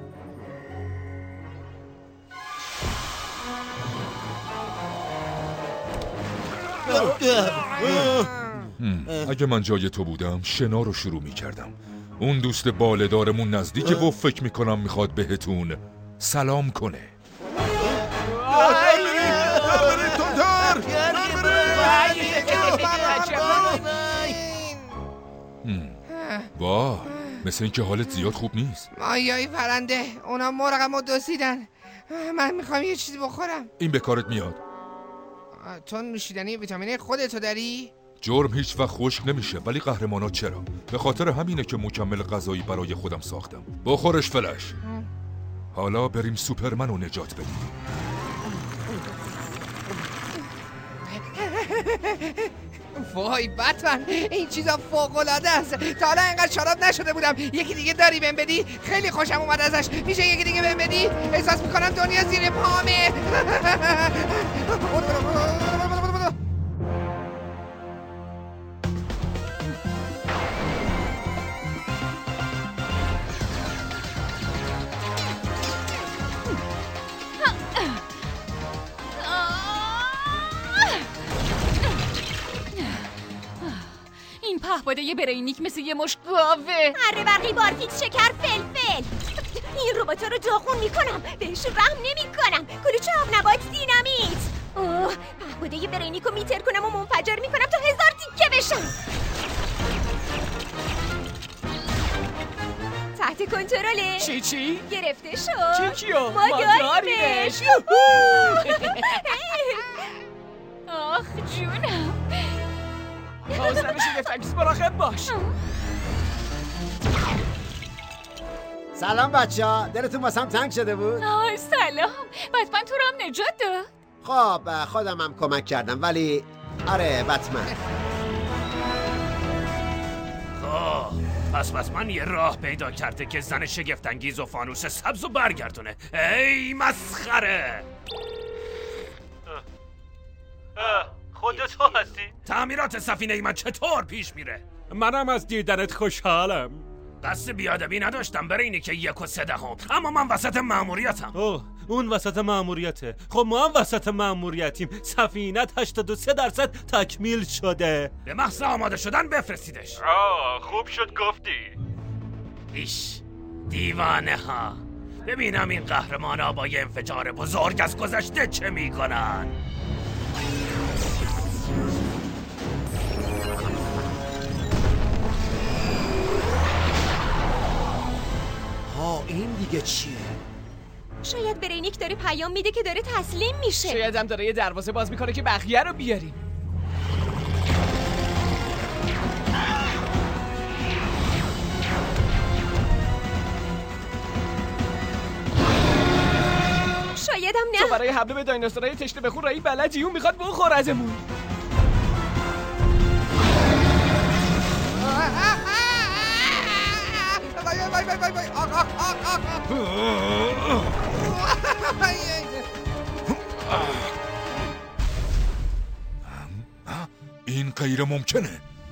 اگه من جای تو بودم شنا رو شروع میکردم. اون دوست باله‌دارمون نزدیکه و فکر میکنم میخواد بهتون سلام کنه. واه، مثل این که حالت زیاد خوب نیست. مایایی پرنده، اونا مرغمو دزدیدن. من میخوام یه چیزی بخورم. این به کارت میاد؟ تو نوشیدنی ویتامین خودتو داری؟ جرم هیچ وقت خشک نمیشه، ولی قهرمانا چرا؟ به خاطر همینه که مکمل غذایی برای خودم ساختم. بخورش فلش. حالا بریم سوپرمن رو نجات بدیم. وای بتمن، این چیزا فوق‌العاده است. تا حالا اینقدر شراب نشده بودم. یکی دیگه داری بهم بدی؟ خیلی خوشم اومد ازش. میشه یکی دیگه بهم بدی؟ احساس میکنم دنیا زیر پامه. این پهپاده برینیک مثل یه مش گاوه. اره برقی بارفیت شکر فلفل. این رباتا رو داغون میکنم، بهشون رحم نمیکنم. کلوچه آب نبات دینامیت. پهپاده برینیک رو میتر کنم و منفجر میکنم تا 1000 تیکه بشم. تحت کنترله. چی؟ گرفته شد. چیو؟ ما داریمش. آخ جونم. حاضر شگفت‌انگیز مراقب باش. سلام بچه‌ها، دلتون واسم تنگ شده بود؟ سلام. بتمن تو رو هم نجات داد. خب خودم هم کمک کردم، ولی آره بتمن. پس من یه راه پیدا کرده که زن شگفت‌انگیز و فانوس سبز رو برگردونه. ای مسخره! خودت تو هستی؟ تعمیرات سفینه من چطور پیش میره؟ منم از دیدنت خوشحالم. قصد بیادبی نداشتم برای اینی که 1.3، اما من وسط مأموریتم. اون وسط مأموریته. خب ما هم وسط مأموریتیم. سفینه 83% تکمیل شده. به محض آماده شدن بفرستیدش. خوب شد گفتی. ایش دیوانه ها. ببینم این قهرمان ها با یه انفجار بزرگ از گذشته چه میکنن. این دیگه چیه؟ شاید برینیک داره پیام میده که داره تسلیم میشه. شاید هم داره یه دروازه باز میکنه که بقیه رو بیاریم. شاید هم نه. تو برای حمله به دایناسورای تشنه بخور رایی بلدی، اون میخواد بخور ازمون. این غیر ممکنه.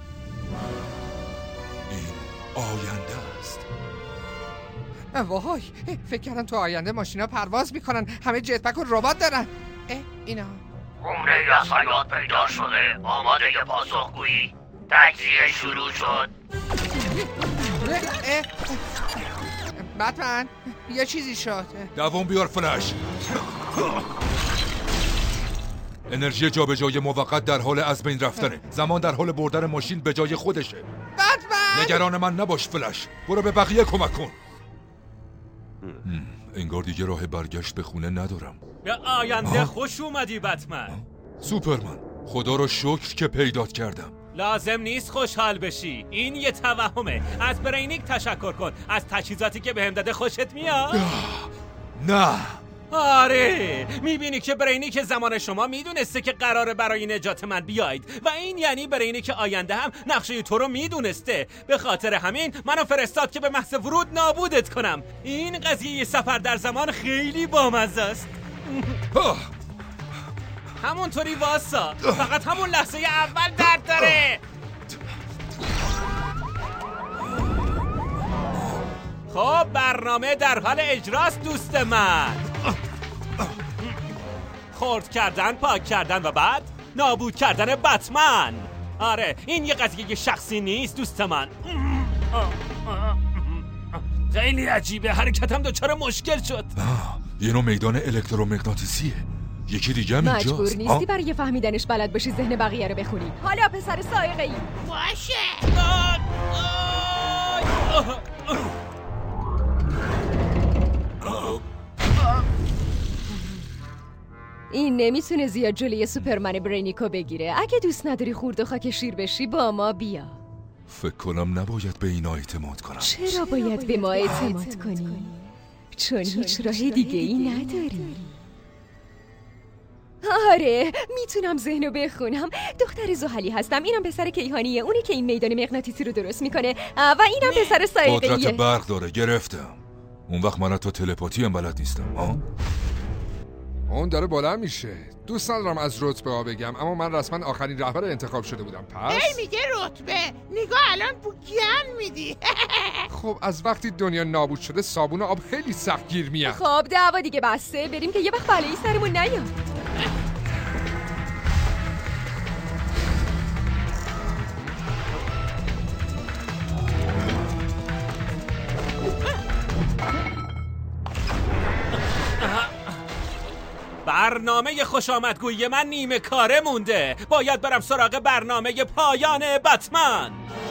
این آینده است. وای، فکر کردم تو آینده ماشینا پرواز میکنن، همه جتپک و ربات دارن. اینا گونه از حیات پیدا شده، آماده پاسخگویی. تجزیه شروع شد. بتمن یه چیزی شد. دوام بیار فلش. انرژی جابجایی موقت در حال از بین رفتنه. زمان در حال بردن ماشین به جای خودشه. بتمن نگران من نباش فلش. برو به بقیه کمک کن. انگار دیگه راه برگشت به خونه ندارم. به آینده خوش اومدی بتمن. سوپرمن، خدا رو شکر که پیدات کردم. لازم نیست خوشحال بشی، این یه توهمه. از برینیک تشکر کن. از تجهیزاتی که بهم داده خوشت میاد؟ نه. آره، میبینی که برینیک زمان شما میدونسته که قراره برای نجات من بیاید و این یعنی برینیک آینده هم نقشه تو رو میدونسته. به خاطر همین منو فرستاد که به محض ورود نابودت کنم. این قضیه سفر در زمان خیلی بامزه است. همونطوری واسا، فقط همون لحظه اول درد داره. خب برنامه در حال اجراست دوست من. خرد کردن، پاک کردن و بعد نابود کردن بتمن. آره، این یه قضیه شخصی نیست دوست من. خیلی عجیبه، حرکتم دچار مشکل شد. یه نوع میدان الکترومغناطیسیه. یکی دیگه هم اینجاست. مجبور نیستی برای فهمیدنش بلد باشی ذهن بقیه رو بخونی. حالا پسر سائقه ای باشه. این نمیتونه زیاد جلوی سوپرمن برینیکو بگیره. اگه دوست نداری خورد و خاک شیر بشی با ما بیا. فکر کنم نباید به اینا اعتماد کنم. چرا باید به ما اعتماد کنی؟ چون هیچ راه دیگه ای نداری. آره، میتونم ذهنو بخونم. دختر زحلی هستم. اینم پسر کیهانیه، اونی که این میدان مغناطیسی رو درست میکنه و اینم پسر سائقه‌ایه. قدرت برق داره. گرفتم. اون وقت من تو تلپاتی هم بلد نیستم. اون داره بلند میشه. دوست ندارم از رتبه ها بگم، اما من رسما آخرین رهبر انتخاب شده بودم. پس میگه رتبه، نگاه الان بوگیان میدی. خب از وقتی دنیا نابود شده صابون آب خیلی سخت گیر میاد. خب دعوا دیگه بسته، بریم که یه وقت بلایی سرمون نیاد. برنامه خوش آمدگویی من نیمه کاره مونده. باید برم سراغ برنامه پایان بتمن.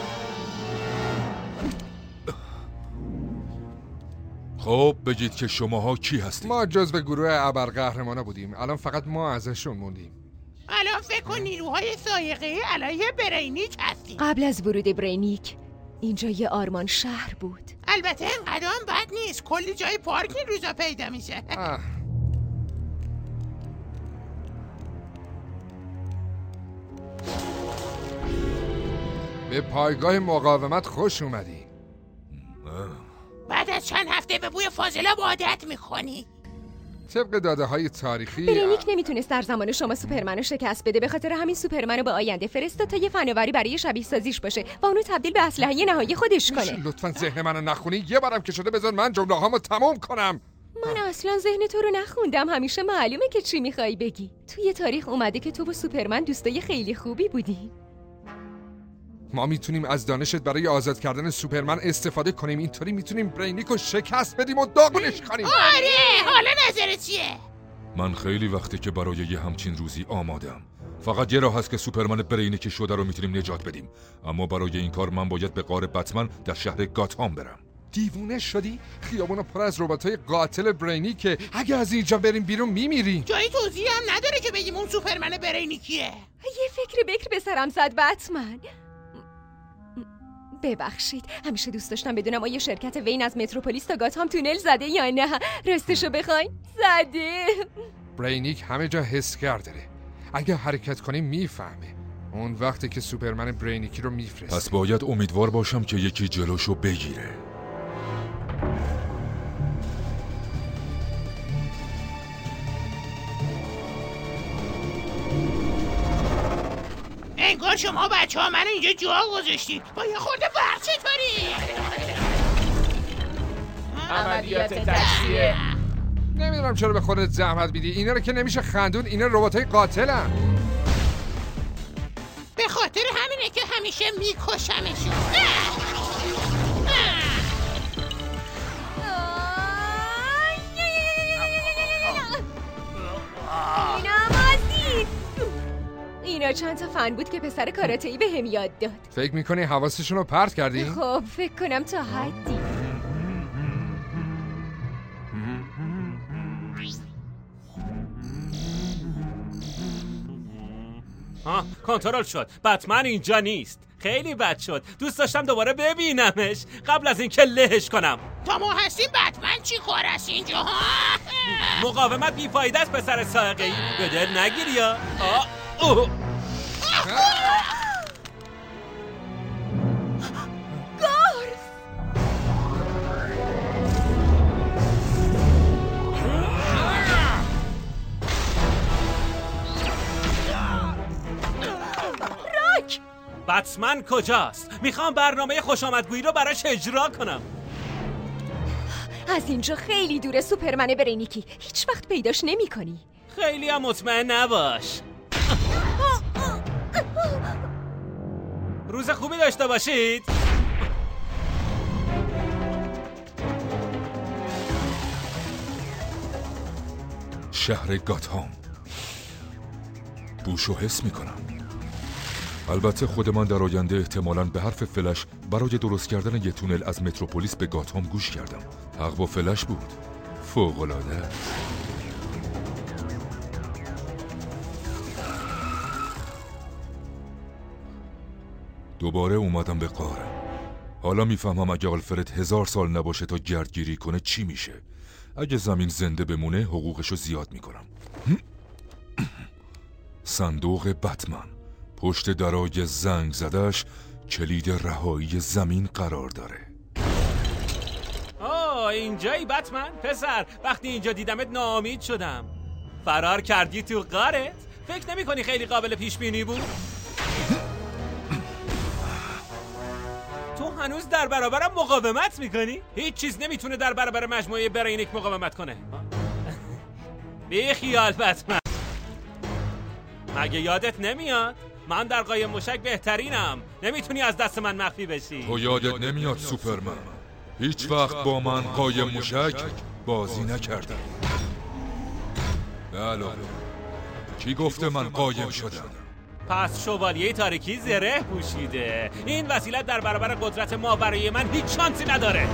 خب بگید که شماها کی هستید؟ ما جزو گروه ابرقهرمانا بودیم. الان فقط ما ازشون موندیم. الان فکر کن نیروهای سائقه‌ای علیه برینیک هستیم. قبل از ورود برینیک اینجا یه آرمان شهر بود. البته اینقدر هم بد نیست. کلی جای پارک این روزا پیدا میشه. به پایگاه مقاومت خوش اومدی. بعد از چند هفته به بوی فاضلاب عادت میکنی. طبق داده های تاریخی برینیک نمیتونست در زمان شما سوپرمن رو شکست بده. به خاطر همین سوپرمن رو به آینده فرستاد تا یه فناوری برای شبیه سازیش باشه و اونو تبدیل به اسلحه نهایی خودش کنه. لطفاً ذهن منو نخونی. یه بارم که شده بذار من جمله هامو تموم کنم. من اصلا ذهن تو رو نخوندم. همیشه معلومه که چی میخوای بگی. توی تاریخ اومده که تو و سوپرمن دوستای خیلی خوبی بودی. ما میتونیم از دانشت برای آزاد کردن سوپرمن استفاده کنیم. اینطوری میتونیم برینیکو شکست بدیم و داغونش کنیم. آره، حالا نظرت چیه؟ من خیلی وقته که برای یه همچین روزی آمادم. فقط یه راه هست که سوپرمن برینیک شده رو میتونیم نجات بدیم. اما برای این کار من باید به غار بتمن در شهر گاتهام برم. دیوونه شدی؟ خیابونو پر از رباتای قاتل برینیکه. اگه از اینجا بریم بیرون میمیریم. جایی توضیح هم نداره که بگیم اون سوپرمن برینیکیه. یه فکر بکر به سرم زد بتمن. ببخشید، همیشه دوست داشتم بدونم آیا شرکت وین از متروپولیس تا گاتهام تونل زده یا نه. راستشو بخواین زده. برینیک همه جا حسگر داره. اگه حرکت کنیم میفهمه. اون وقتی که سوپرمن برینیکی رو میفرسته. پس باید امیدوار باشم که یکی جلوشو بگیره. انگار شما بچه ها من اینجا جا گذاشتید. با یه خورده وقت چطوری؟ عملیات تجزیه. نمیدونم چرا به خودت زحمت میدی. اینا رو که نمیشه خندون. اینا رباتای قاتلن. به خاطر همینه که همیشه میکشمشون. اینا چند تا فن بود که پسر کاراته‌ای به هم یاد داد. فکر میکنی حواسشون رو پرت کردی؟ خب فکر کنم تا حدی. کنترل شد. بتمن اینجا نیست. خیلی بد شد. دوست داشتم دوباره ببینمش قبل از اینکه لهش کنم. تا ما هستیم بتمن چی کار است اینجا ها؟ مقاومت بیفایده است پسر سائقه‌ای. به دل نگیری یا بتمن کجاست؟ میخوام برنامه خوشامدگویی رو براش اجرا کنم. از اینجا خیلی دوره سوپرمن برینیکی. هیچ وقت پیداش نمی کنی. خیلی هم مطمئن نباش. روز خوبی داشته باشید. شهر گاتهام. بوشو حس میکنم. البته خود من در آینده احتمالاً به حرف فلش برای درست کردن یه تونل از متروپولیس به گاتهام گوش کردم. حق با فلش بود. فوق‌العاده. دوباره اومدم به غار. حالا میفهمم اگه آلفرد 1000 سال نباشه تا گردگیری کنه چی میشه. اگه زمین زنده بمونه حقوقشو زیاد میکنم. صندوق بتمن. پشت درای زنگ زدش کلید رهایی زمین قرار داره. اینجایی بتمن؟ پسر وقتی اینجا دیدمت ناامید شدم. فرار کردی تو غارت؟ فکر نمی کنی خیلی قابل پیش بینی بود؟ تو هنوز در برابرم مقاومت میکنی؟ هیچ چیز نمیتونه در برابر مجموعه برینیک مقاومت کنه. بی خیال بتمن. مگه یادت نمیاد؟ من در قایم موشک بهترینم. نمیتونی از دست من مخفی بشی. تو یادت نمیاد سوپرمن؟ هیچ وقت با من قایم موشک بازی نکردم. بله. کی گفته من قایم شدم؟ پس شوالیه تاریکی زره پوشیده. این وسیله در برابر قدرت ما برای من هیچ شانسی نداره.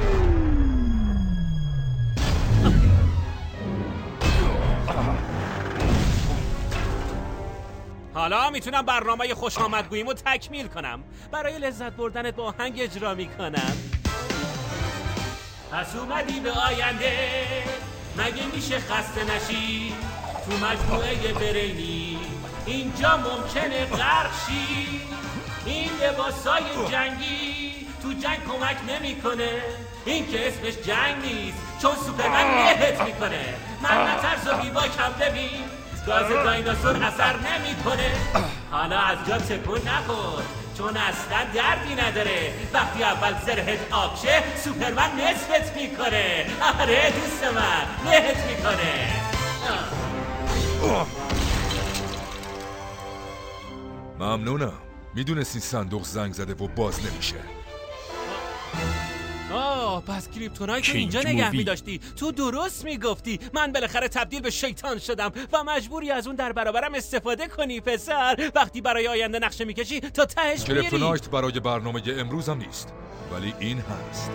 حالا میتونم برنامه خوشامدگوییمو تکمیل کنم. برای لذت بردنت با آهنگ اجرا میکنم. پس اومدی به آینده، مگه میشه خسته نشی؟ تو مجموعه برینی اینجا ممکنه غرق شی. این لباسای جنگی تو جنگ کمک نمیکنه. این که اسمش جنگ نیست چون سوپرمن لهت میکنه. من نترس و بیباکم ببین، گاز دایناسور اثر نمیکنه. حالا از جا تکون نخور، چون اصلا دردی نداره. وقتی اول زرهت آب شه سوپرمن نصفت میکنه. آره دوست من، نهت میکنه. ممنونم. میدونستی صندوق زنگ زده و باز نمیشه. پس کریپتونایت رو اینجا نگه می‌داشتی. تو درست میگفتی. من بالاخره تبدیل به شیطان شدم و مجبوری از اون در برابرم استفاده کنی پسر. وقتی برای آینده نقشه میکشی تا تهش میری. کریپتونایت برای برنامه امروزم نیست، ولی این هست.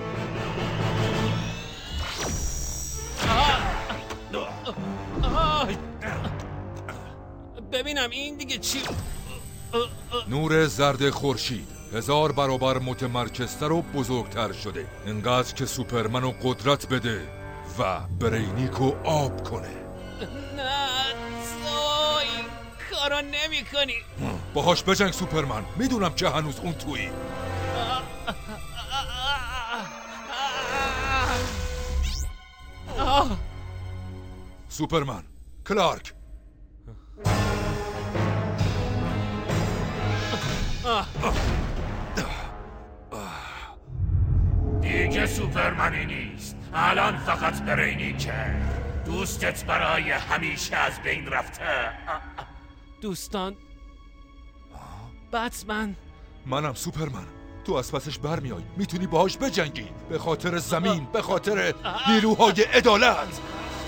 ببینم این دیگه چی؟ نور زرد خورشید 1000 برابر متمرکزتر و بزرگتر شده، انقدر که سوپرمنو قدرت بده و برینیکو آب کنه. نه تو این کارو نمی کنی. باهاش بجنگ سوپرمن، میدونم که هنوز اون تویی. سوپرمن، کلارک. دیگه سوپرمنی نیست، الان فقط برینیکه. دوستت برای همیشه از بین رفته. دوستان بتمن. منم سوپرمن. تو از پسش برمیای، میتونی باهاش بجنگی، به خاطر زمین، به خاطر نیروهای عدالت.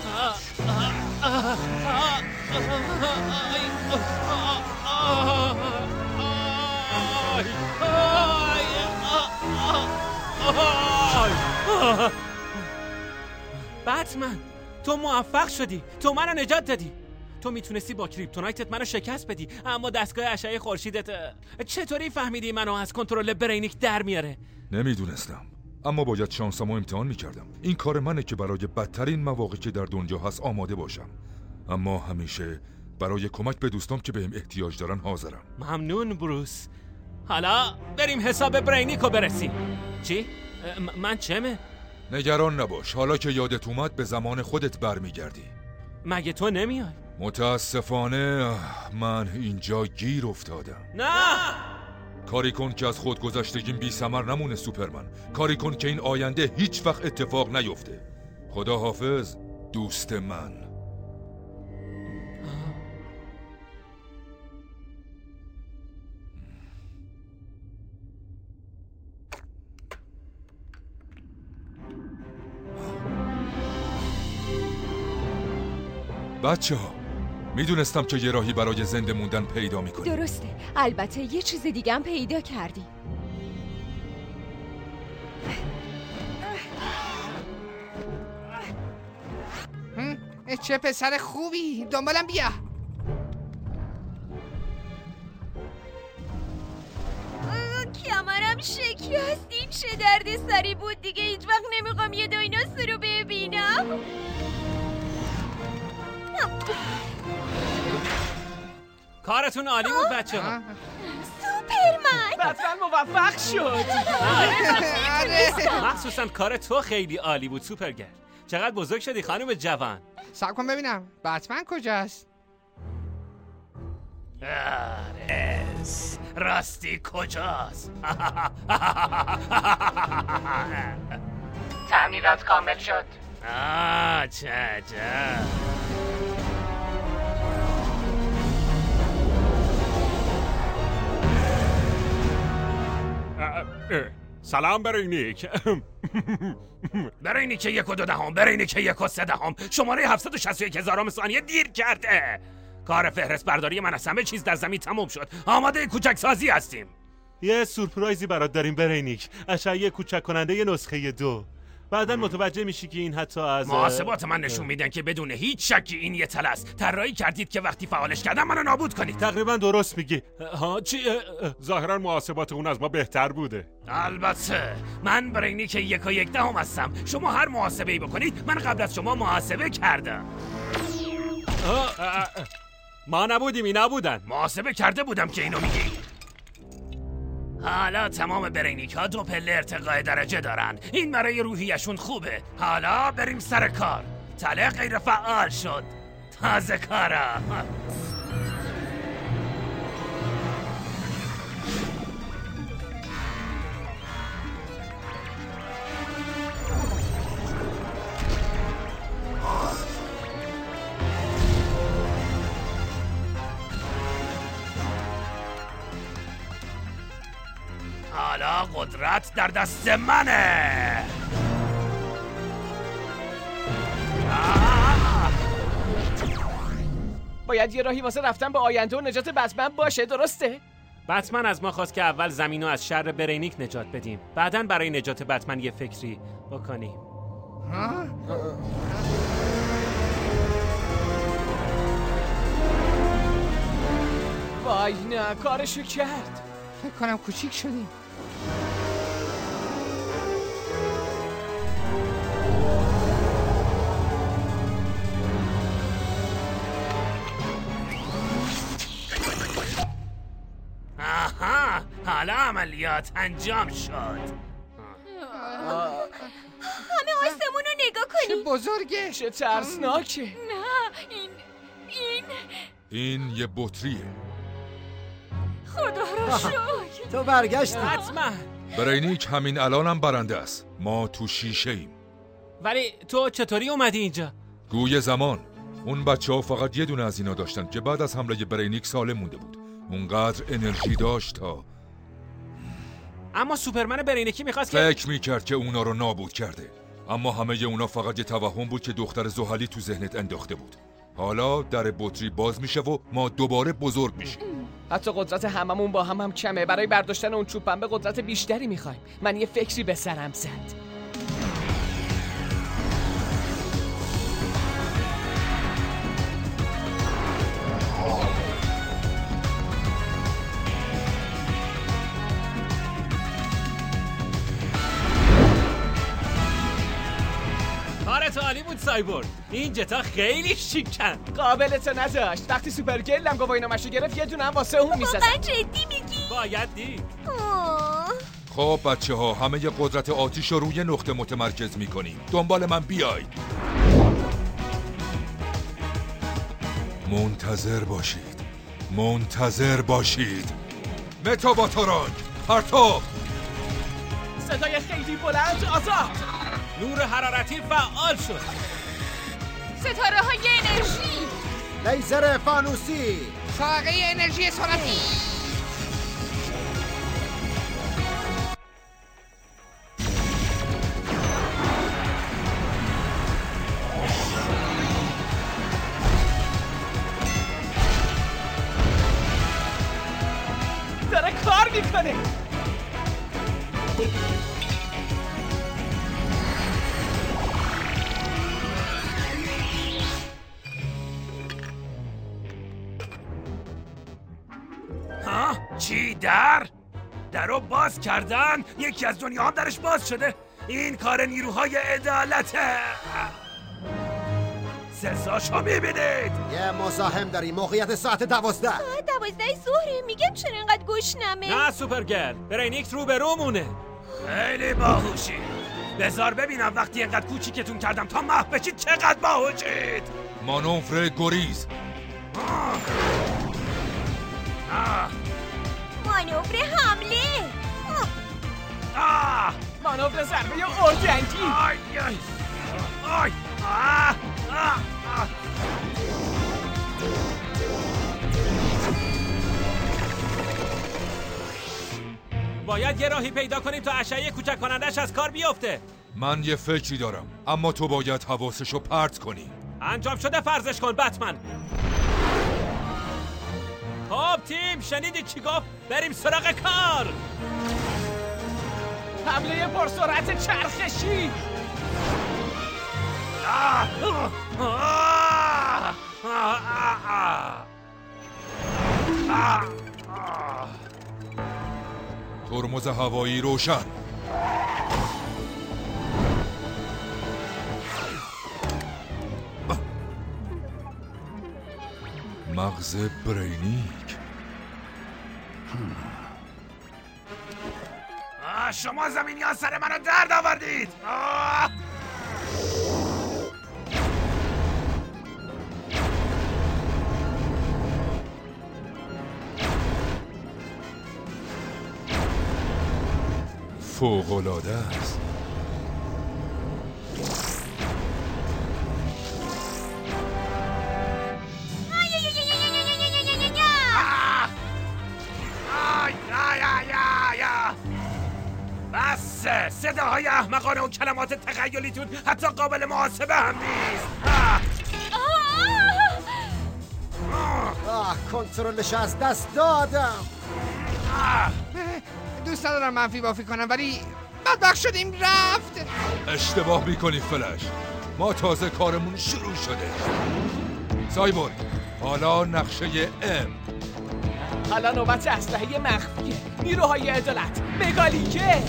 بتمن تو موفق شدی، تو منو نجات دادی. تو میتونستی با کریپتونایتت منو شکست بدی، اما دستگاه اشعه خورشیدت چطوری فهمیدی منو از کنترل برینیک در میاره؟ نمیدونستم، اما باید شانسمو امتحان میکردم. این کار منه که برای بدترین مواقعی که در دنیا هست آماده باشم، اما همیشه برای کمک به دوستام که بهم احتیاج دارن حاضرم. ممنون بروس. حالا بریم حساب برینیکو برسیم. چی؟ من چمه؟ نگران نباش، حالا که یادت اومد به زمان خودت برمیگردی. مگه تو نمیای؟ متاسفانه من اینجا گیر افتادم. نه! کاری کن که از خودگذشتگیم بی ثمر نمونه سوپرمن. کاری کن که این آینده هیچ وقت اتفاق نیفته. خدا حافظ دوست من. بچه ها، میدونستم که یه راهی برای زنده موندن پیدا میکنی. درسته، البته یه چیز دیگه هم پیدا کردی. چه پسر خوبی، دنبالم بیا. کمرم شکست، این چه درد سری بود دیگه. هیچ وقت نمیخوام یه دایناسور رو ببینم. کارتون عالی بود بچه ها. سوپرمن بتمن موفق شد. مخصوصا کار تو خیلی عالی بود سوپرگرل. چقدر بزرگ شدی خانم جوان. صبر کن ببینم بتمن کجاست؟ راستی کجاست؟ تعمیرات کامل شد. چه عجب. سلام برینیک. برینیک 1 و 2 دهم، برینیک 1 و 3 دهم. شماره 761,000 ثانیه دیر کرده. کار فهرست برداری من از همه چیز در زمین تموم شد. آماده کوچک سازی هستیم. یه سورپرایزی برات داریم برینیک. اشعه کوچک کننده ی نسخه 2. بعداً متوجه میشی که این حتی از محاسبات من نشون میدن که بدون هیچ شکی این یه تله است. طراحی کردید که وقتی فعالش کردم منو نابود کنید. تقریبا درست میگی. ها چی؟ ظاهرا محاسبات اون از ما بهتر بوده. البته من برینیک 1 و 1 دهم هستم. شما هر محاسبه‌ای بکنید من قبل از شما محاسبه کردم. ما نبودیم، این نبودن. محاسبه کرده بودم که اینو میگی. حالا تمام برینیک ها 2 پله ارتقاء درجه دارن. این برای روحیشون خوبه. حالا بریم سر کار. تله غیر فعال شد. تازه کارا. قدرت در دست منه. باید یه راهی واسه رفتن به آینده و نجات بتمن باشه، درسته؟ بتمن از ما خواست که اول زمین رو از شر برینیک نجات بدیم، بعدن برای نجات بتمن یه فکری بکنیم. وای نه، کارشو کرد. فکر کنم کوچیک شدیم. آها، حالا عملیات انجام شد. همه آسمون رو نگاه کنی. چه بزرگه، چه ترسناکه. نه، این یه بطریه. خدا رو شکر. تو برگشتی. حتما. برینیک همین الانم برنده است. ما تو شیشه ایم. ولی تو چطوری اومدی اینجا؟ گوی زمان. اون بچه ها فقط یه دونه از اینا داشتن که بعد از حمله برینیک سالم مونده بود. اونقدر انرژی داشت تا اما سوپرمن برینیکی میخواست که فکر میکرد که اونا رو نابود کرده، اما همه اونا فقط یه توهم بود که دختر زحلی تو ذهنت انداخته بود. حالا در بطری باز میشه و ما دوباره بزرگ میشیم. حتی قدرت هممون با هم کمه. برای برداشتن اون چوب پنبه قدرت بیشتری میخوایم. من یه فکری به سرم زد. عالی بود سایبورگ. این جتا خیلی شیکن. قابلتو نداشت. وقتی سوپرگرل هم گواهینامه‌شو گرفت یه دونه هم واسه اون میسازم. واقعا جدی میگی؟ باید دید. خب بچه ها، همه ی قدرت آتیش رو روی نقطه متمرکز میکنیم. دنبال من بیاید. منتظر باشید. منتظر باشید. متاباتورانگ پرتاب. صدای خیلی بلند آزاد. نور حرارتی فعال شد. ستاره های انرژی. لیزر فانوسی. ساقه انرژی سنتی. داره کار میکنه. چی درو باز کردن؟ یکی از دنیا هم درش باز شده. این کار نیروهای عدالته. سزاشو میبینید. یه مزاحم داری. موقعیت ساعت 12. ساعت 12 ظهره. میگم چرا اینقدر گشنمه؟ نه سوپرگرل، برینیک رو به رومونه. خیلی باهوشی. بذار ببینم وقتی اینقدر کوچیکتون کردم تا محو بشید چقدر باهوشید. مانور گریز. مانور حمله. مانور ضربه اردنگی. باید یه راهی پیدا کنیم تا اشعه کوچک کنندش از کار بیفته. من یه فکری دارم، اما تو باید حواسشو پرت کنی. انجام شده، فرضش کن بتمن. خب تیم، شنیدی چی گفت؟ بریم سراغ کار. حمله پرسرعت چرخشی. ترمز هوایی روشن. مغز برینیک. شما زمینی ها سر منو درد آوردید. فوق‌العاده است. صداهای احمقانه و کلمات تخیلیتون حتی قابل محاسبه هم نیست. کنترلش از دست دادم. دوست ندارم منفی بافی کنم ولی بدبخت شدیم رفت. اشتباه میکنی فلش، ما تازه کارمون شروع شده. سایبورگ حالا نقشه ام. حالا نوبت اسلحه مخفیه. نیروهای عدالت مگالیکه.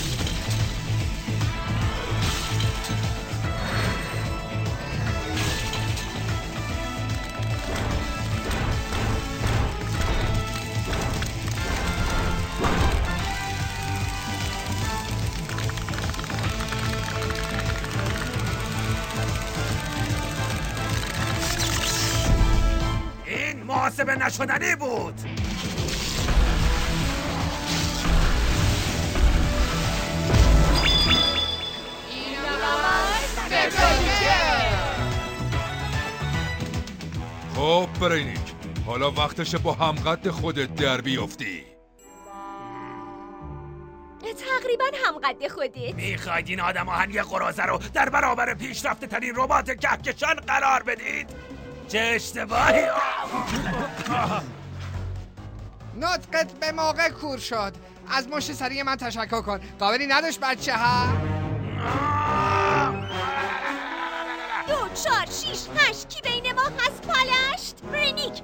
محاسبه نشدنی بود. خب برینیک، حالا وقتشه با همقد خودت در بیفتی. تقریبا همقد خودت. میخواید این آدم آهنی قراضه رو در برابر پیشرفته ترین ربات کهکشان قرار بدید؟ چه اشتباهی. نطقت به موقع کور شد. از مشت سریع من تشکر کن. قابلی نداشت بچه ها. 2 4 6 8 کی بین ما هست پالشت؟ برینیک.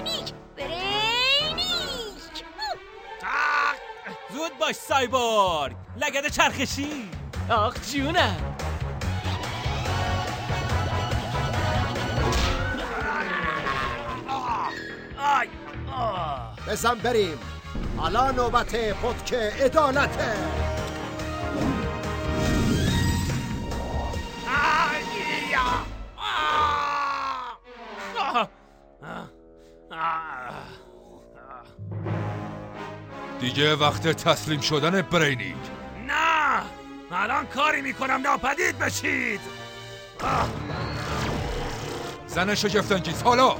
زود باش سایبورگ، لگد چرخشی. آخ جونم. بزن بریم. حالا نوبت پتک عدالته. دیگه وقت تسلیم شدن برینیک. نه، الان کاری میکنم ناپدید بشید. زن شگفت‌انگیز حالا.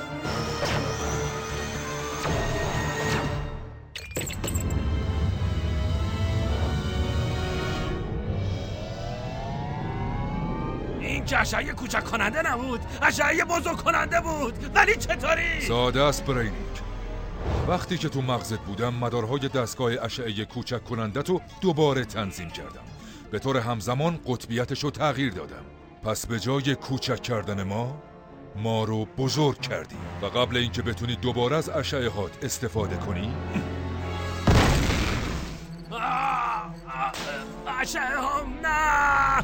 این که اشعه کوچک کننده نبود، اشعه بزرگ کننده بود. ولی چطوری؟ ساده است برینیک. وقتی که تو مغزت بودم مدارهای دستگاه اشعه کوچک کننده تو دوباره تنظیم کردم. به طور همزمان قطبیتش رو تغییر دادم. پس به جای کوچک کردن ما رو بزرگ کردی و قبل اینکه بتونی دوباره از اشعه هات استفاده کنی اشعه هم نه.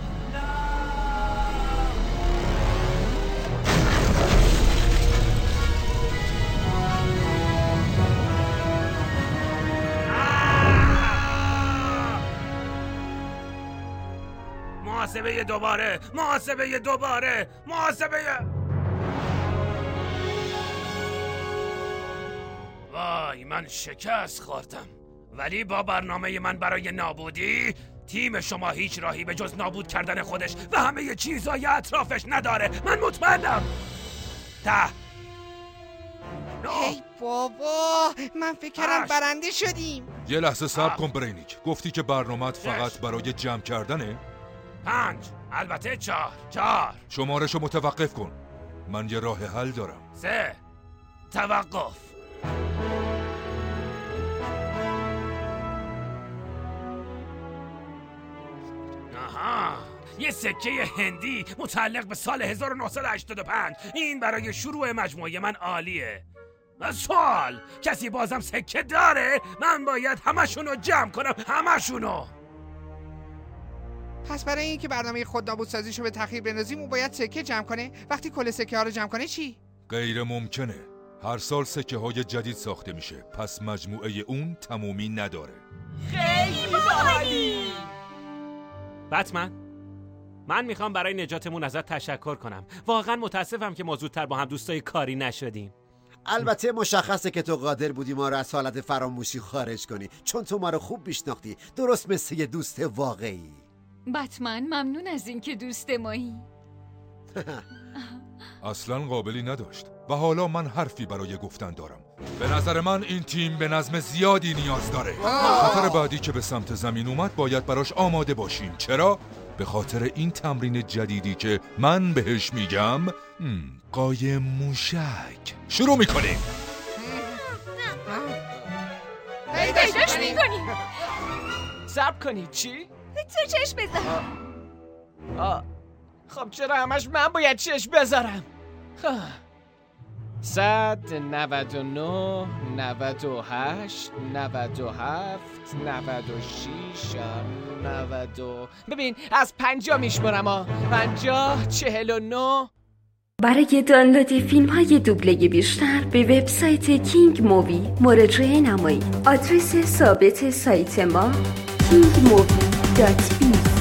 محاسبه دوباره. وای من شکست خوردم. ولی با برنامه من برای نابودی تیم شما هیچ راهی به جز نابود کردن خودش و همه چیزهای اطرافش نداره. من مطمئنم. 10 ای بابا، من فکر کردم برنده شدیم. یه لحظه صبر کن برینیک. گفتی که برنامه‌ت فقط برای جمع کردنه؟ 5 البته 4 شمارشو متوقف کن. من یه راه حل دارم. 3 توقف. آها، یه سکه هندی متعلق به سال 1985. این برای شروع مجموعه من عالیه. سوال، کسی بازم سکه داره؟ من باید همشونو جمع کنم، همشونو. پس برای اینکه برنامه خود نابودسازیشو به تأخیر بندازیم اون باید سکه جمع کنه. وقتی کل سکه ها رو جمع کنه چی؟ غیر ممکنه. هر سال سکه های جدید ساخته میشه، پس مجموعه اون تمومی نداره. خیلی باحالی. بتمن، من میخوام برای نجاتمون ازت تشکر کنم. واقعا متاسفم که ما زودتر با هم دوستای کاری نشدیم. البته مشخصه که تو قادر بودی ما رو از حالت فراموشی خارج کنی، چون تو ما رو خوب میشناختی، درست مثل یه دوست واقعی. بتمن ممنون از اینکه دوست مایی. اصلا قابلی نداشت و حالا من حرفی برای گفتن دارم. به نظر من این تیم به نظم زیادی نیاز داره. خطر بعدی که به سمت زمین اومد باید براش آماده باشیم. چرا؟ به خاطر این تمرین جدیدی که من بهش میگم قایم موشک. شروع میکنیم. پیداش میکنیم. صبر کنید. چی؟ تو چشم بذار. خب چرا همش من باید چشم بذارم؟ 100 99 98 97 96 90. ببین از 50 میشمرم. 50 49. برای دانلود فیلم های دوبله بیشتر به وبسایت کینگ مووی مراجعه نمایید. آدرس ثابت سایت ما kingmovie.biz